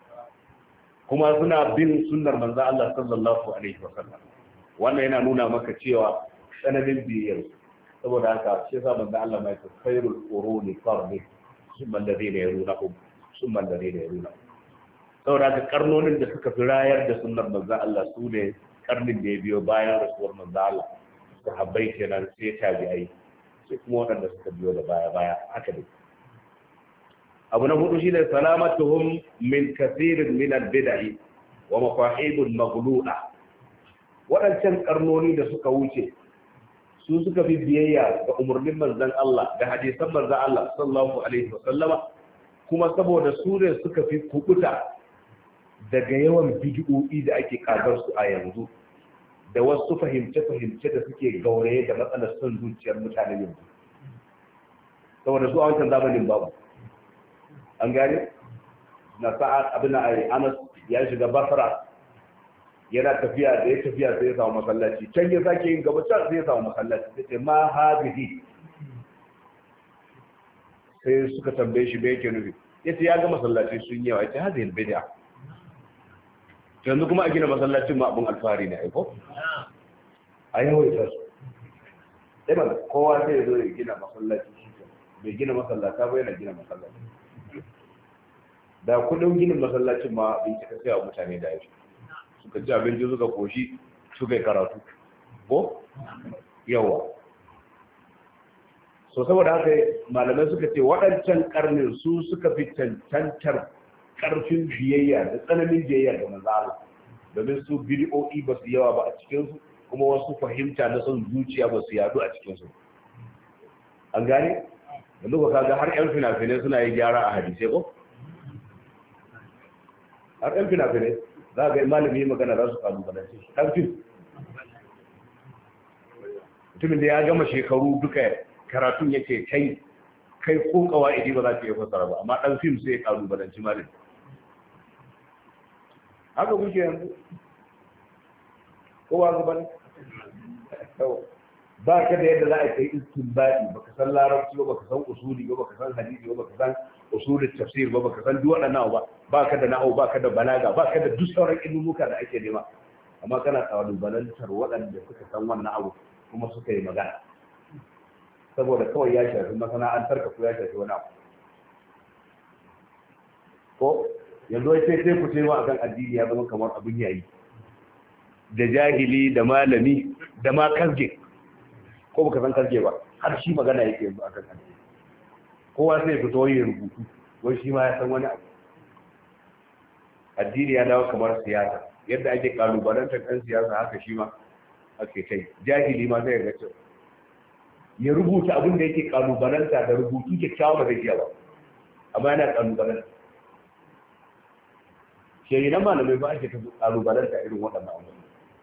kuma suna bin sunnar manzo Allah sallallahu alaihi wasallam wannan yana nuna maka cewa sanadin biyayya saboda haka shi yasa manzo Allah mai khairul quruni qarni summa alladhina yarunahum summa alladhina yarunahum saboda haka karnonin da suka fi rayar da sunnar manzo Allah su ne karnin da ya biyo bayan rasuwar manzo Allah sahabbai kenan sai tabi'ai sai kuma waɗanda suka biyo da baya haka ne abu na hudu shine salamatuhum min kathirin min al-bid'i wa mafahimul maghlu'a waɗancan karnoni da suka wuce su suka fi biyayya ga umarnin manzon Allah da hadisan manzon Allah sallallahu alaihi wa sallama kuma saboda su ne suka fi kubuta daga yawan bid'o'i da ake kagar su a yanzu da wasu fahimce-fahimce da suke gauraye da matsalar son zuciyar mutane yanzu saboda su a wancan zamanin babu an gane na sa'ad abin Anas ya shiga Basra yana tafiya da ya tafiya sai ya samu masallaci can ya sake yin gaba can sai ya samu masallaci sai ce ma hazihi sai suka tambaye shi me yake nufi yace ya ga masallaci sun yawa yace hazihi bid'a yanzu kuma a gina masallacin ma abun alfahari ne aiko a yawaita su sai ba kowa sai ya zo ya gina masallaci bai gina masallata ba yana gina masallaci da kudin ginin masallacin ma bin cika sai wa mutane da yake suka ci abinci suka koshi suka yi karatu ko yawa so saboda haka malamai suka ce waɗancan karnin su suka fi cancantar karfin biyayya da tsananin biyayya ga manzo Allah domin su bid'o'i ba su yawa ba a cikin su kuma wasu fahimta na son zuciya ba su yadu a cikin su an gane da duka kaga har yan fina-finai suna yi gyara a hadisai ko har yan fina-finai za ga malami yi magana za su kalu balance shi ɗan fim mutumin da ya gama shekaru duka karatun yake kai ko kawai ba za ka iya fasara ba amma ɗan fim sai ya kalu balance malami haka kuke yanzu ko ba zuba ne ba ka da yadda za a kai istinbadi baka san larabci ba baka san usuli ba baka san hadisi ba baka san usulul tafsir ba baka san duk waɗannan ba ka da nahwu ba ka da balaga ba ka da duk sauran ilmuka da ake nema amma kana kalubalantar waɗanda suka san wannan abu kuma suka yi magana saboda kawai ya shafi masana'antar ka ko ya shafi wani abu ko yanzu wai sai ku ce ma akan addini ya zama kamar abin yayi da jahili da malami da ma kasge ko baka san kasge ba har shi magana yake yanzu akan addini kowa sai fito yin rubutu wai shi ma ya san wani abu addini ya dawo kamar siyasa yadda ake kalubalantar kan siyasa haka shi ma ake kai jahili ma zai ga cewa ya rubuta abin da yake kalubalanta da rubutu kyakkyawa ba zai iya ba amma yana kalubalanta shi na malamai ba ake kalubalanta irin waɗannan abubuwa.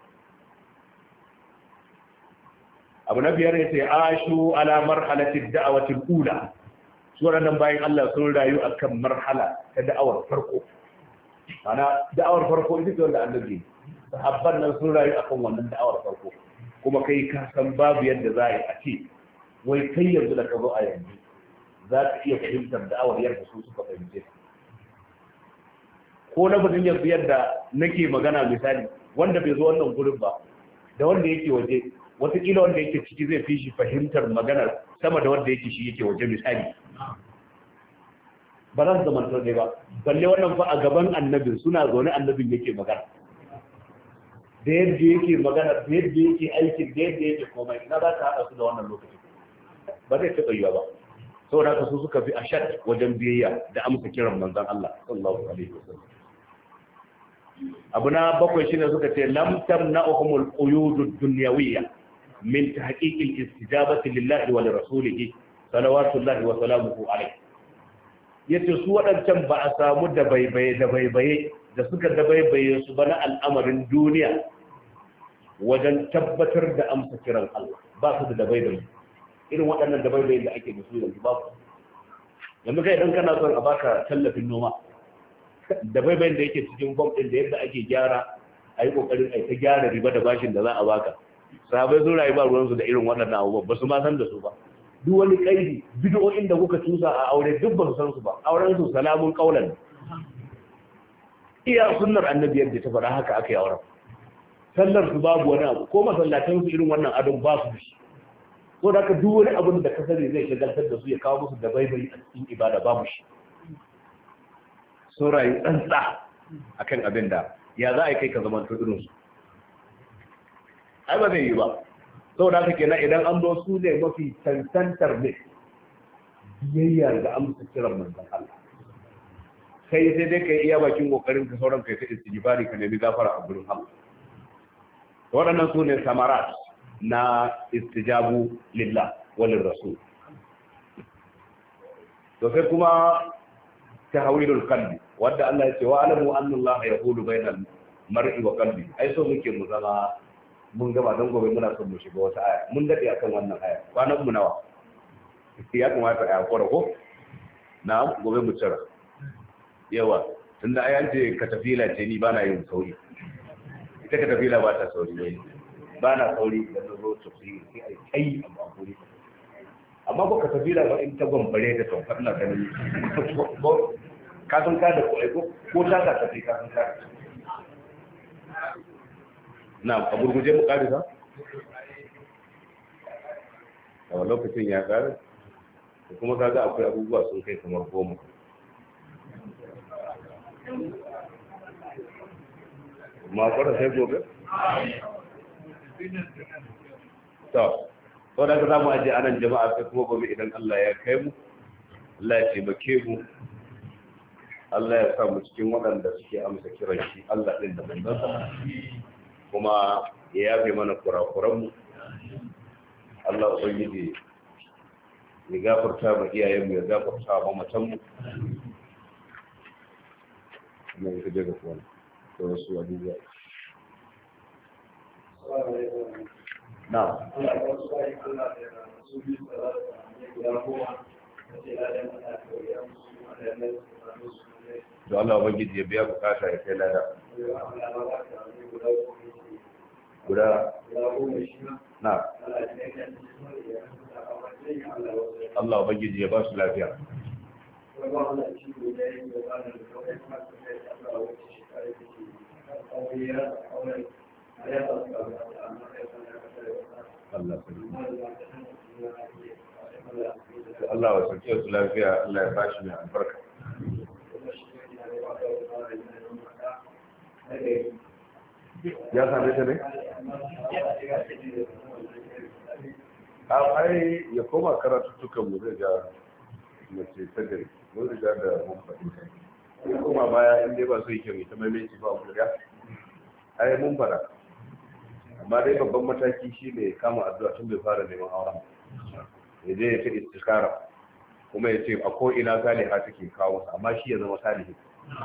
Abu na biyar ya ce ashu ala marhalatin da'awatin ula su waɗannan bayan Allah sun rayu akan marhala ta da'awar farko ana da'awar farko ita ce wanda annabi sahabban nan sun rayu akan wannan da'awar farko kuma kai ka san babu yadda za a yi a ce wai kai yanzu da ka zo a yanzu za ka iya fahimtar da'awar yadda su suka fahimce ko na fadin yanzu yadda nake magana misali wanda bai zo wannan gurin ba da wanda yake waje wataƙila wanda yake ciki zai fi shi fahimtar maganar sama da wanda yake shi yake waje misali ba za su zama dai ba balle wannan fa a gaban annabin suna zaune annabin yake magana da yadda yake magana da yadda yake aikin da yadda yake komai ina za ka haɗa su da wannan lokacin ba zai taɓa yiwa ba saboda haka su suka fi ashad wajen biyayya da amsa kiran manzon Allah sallallahu alaihi wasallam abu na bakwai shine suka ce lam tamna'uhumul quyudud dunyawiyya min tahqiqil istijabati lillahi wa lirasulihi salawatullahi wa salamuhu alaihi yace su wadancan ba a samu da baibaye da suka dabaibaye su ba na al'amarin duniya wajen tabbatar da amsa kiran Allah ba su da dabaibaye irin waɗannan dabaibaye da ake da su yanzu babu yanzu kai idan kana son a baka tallafin noma dabaibayen da yake cikin fom ɗin da yadda ake gyara a yi ƙoƙarin a ta gyara riba da bashin da za a baka sahabai sun rayu ba ruwansu da irin waɗannan abubuwan ba su ma san da su ba duk wani ƙaidi bidiyoyin da kuka tusa a aure duk ba su san su ba auren su salamun ƙaulan iya sunnar annabi yadda ta faɗa haka aka yi auren sallar su babu wani abu ko masallatan su irin wannan adon ba su shi so da haka duk wani abin da ka sani zai shagaltar da su ya kawo musu dabaibayi a cikin ibada babu shi sun rayu tsantsa a kan abin da ya za a kai ka zama irinsu ai ba zai yi ba sau da haka kenan idan an zo su ne mafi cancantar ne biyayya da amsa kiran manzon Allah kai sai dai kai iya bakin kokarin ka sauran kai ta istighfari ka nemi gafara a gurin Allah waɗannan su ne samarat na istijabu lillah walin rasul to sai kuma tahwilul qalbi wanda Allah ya ce wa alamu anna Allah yaqulu bainal mar'i wa qalbi ai so muke mu zama mun gaba dan gobe muna son mu shiga wata aya mun dade akan wannan aya kwanan mu nawa ya kamata aya ko na gobe mu tsara yawa tunda ayan ce katafila ce ni bana yin sauri ita katafila ba ta sauri ne bana sauri da zo tafsiri sai ai kai amma guri amma ko katafila ba in ta gombare ta to na ganin ka san ka da ko ta ka tafi ka san ka na a gurguje mu karisa a lokacin ya kare kuma kaga akwai abubuwa sun kai kamar 10 ma kwada sai gobe to da ka samu aje anan jama'a sai kuma gobe idan Allah ya kai mu Allah ya taimake mu Allah ya sa mu cikin waɗanda suke amsa kiran shi Allah ɗin da manzansa kuma ya yafe mana kurakuranmu Allah ubangiji ya gafarta ma iyayenmu ya gafarta ma matanmu mai ka je ga kuwa da wasu abubuwa na da Allah ubangiji ya biya bukata ya kai lada guda na Allah ubangiji ya ba su lafiya Allah wa sauke su lafiya Allah ya ba shi mai albarka ya same ta ne ai ya koma karatuttukan mu zai ga mace ta gari mun riga da mun faɗi ya koma baya in dai ba su yi kyau ta maimaici ba mu riga ai mun faɗa amma dai babban mataki shi ne kama addu'a tun bai fara neman auren ya je ya ta istikara kuma ya ce a ko ina saliha take kawo amma shi ya zama salihi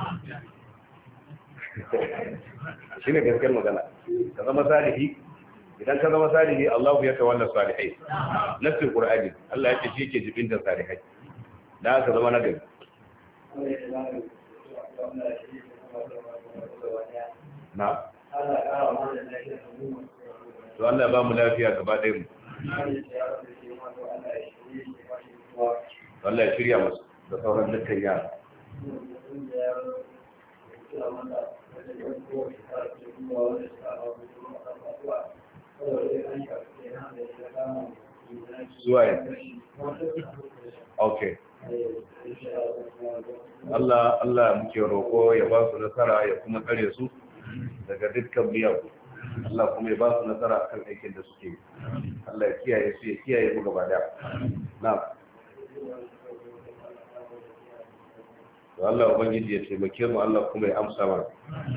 shi ne gaskiyar magana ka zama salihi idan ka zama salihi Allahu ya tawalla salihai nassin qur'ani Allah ya ce shi yake jibin da salihai da ka zama nagari na to Allah ya ba mu lafiya gaba ɗaya mu Allah ya shirya musu da sauran dukkan yara zuwa okay Allah muke roƙo ya ba su nasara ya kuma tsare su daga dukkan miyagu Allah kuma ya ba su nasara akan aikin da suke Allah ya kiyaye su ya kiyaye mu gaba daya na'am to Allah ubangiji ya taimake mu Allah kuma ya amsa mana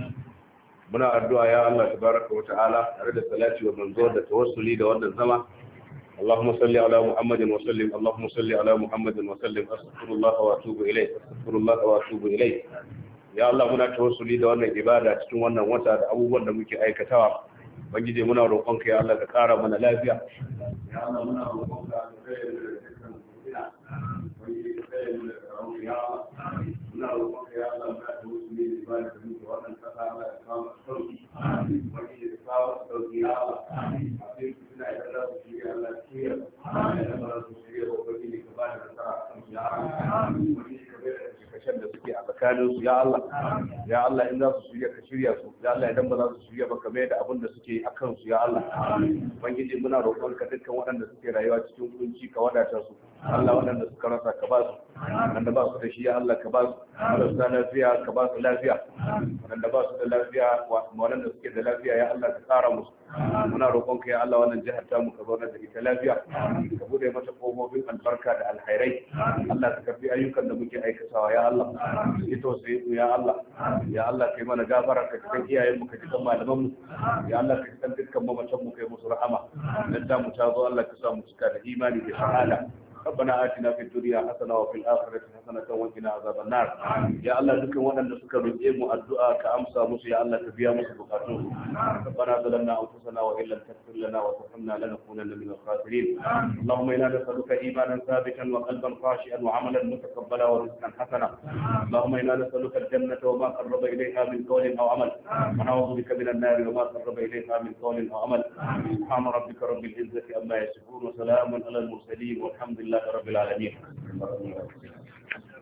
muna addu'a ya Allah tabaraka wa ta'ala tare da salati wa manzo da tawassuli da wannan zama اللهم صل على محمد وسلم اللهم صل على محمد وسلم استغفر الله واتوب اليه استغفر الله واتوب اليه ya Allah muna tawassuli da wannan ibada cikin wannan wata da abubuwan da muke aikatawa bangije muna roƙonka ya Allah ka ƙara mana lafiya ya Allah muna roƙonka ka kare mu daga dukkan fitina bangije ka kare mu daga rauni ya Allah muna roƙonka ya Allah muna tawassuli da ibada da muke wannan kasa Allah ka kawo sauki bangije ka kawo sauki ya Allah amin fitina ya Allah ku shi ya Allah ki ya Allah ku shi ya bangije ka ba da nasara ya Allah bangije ka bayar da kashin da suke a tsakanin su ya Allah ya Allah in za su shirya ka shirya su ya Allah idan ba za su shirya ba ka mai da abin da suke a kansu ya Allah ubangiji muna roƙon ka dukkan waɗanda suke rayuwa cikin kunci ka wadata su Allah waɗanda suka rasa ka ba su waɗanda ba su da shi ya Allah ka ba su marasa lafiya ka ba su lafiya waɗanda ba su da lafiya waɗanda suke da lafiya ya Allah ka tsara musu muna roƙon ka ya Allah wannan jihar ta mu ka zauna da ita lafiya ka bude mata kofofin albarka da alkhairai Allah ka karbi ayyukan da muke aikatawa ya Allah ita sai ya Allah kai mana gafara ka cikin iyayen mu ka cikin malaman mu ya Allah ka cikin dukkan mamatan mu kai musu rahama dan da mu ta zo Allah ka sa mu cika da imani da shahada ربنا آتنا في الدنيا حسنة وفي الآخرة حسنة وقنا عذاب النار يا الله دكان waɗanda suka roƙe mu addu'a ka amsa musu ya Allah ka biya musu bukatun ربنا ظلمنا أنفسنا وإن لم تغفر لنا وترحمنا لنكونن من الخاسرين اللهم إنا نسألك إيمانا ثابتا وقلبا خاشعا وعملا متقبلا ورزقا حسنا اللهم إنا نسألك الجنة وما قرب إليها من قول أو عمل ونعوذ بك من النار وما قرب إليها من قول أو عمل سبحان ربك رب العزة عما يصفون وسلام على المرسلين والحمد لله رب العالمين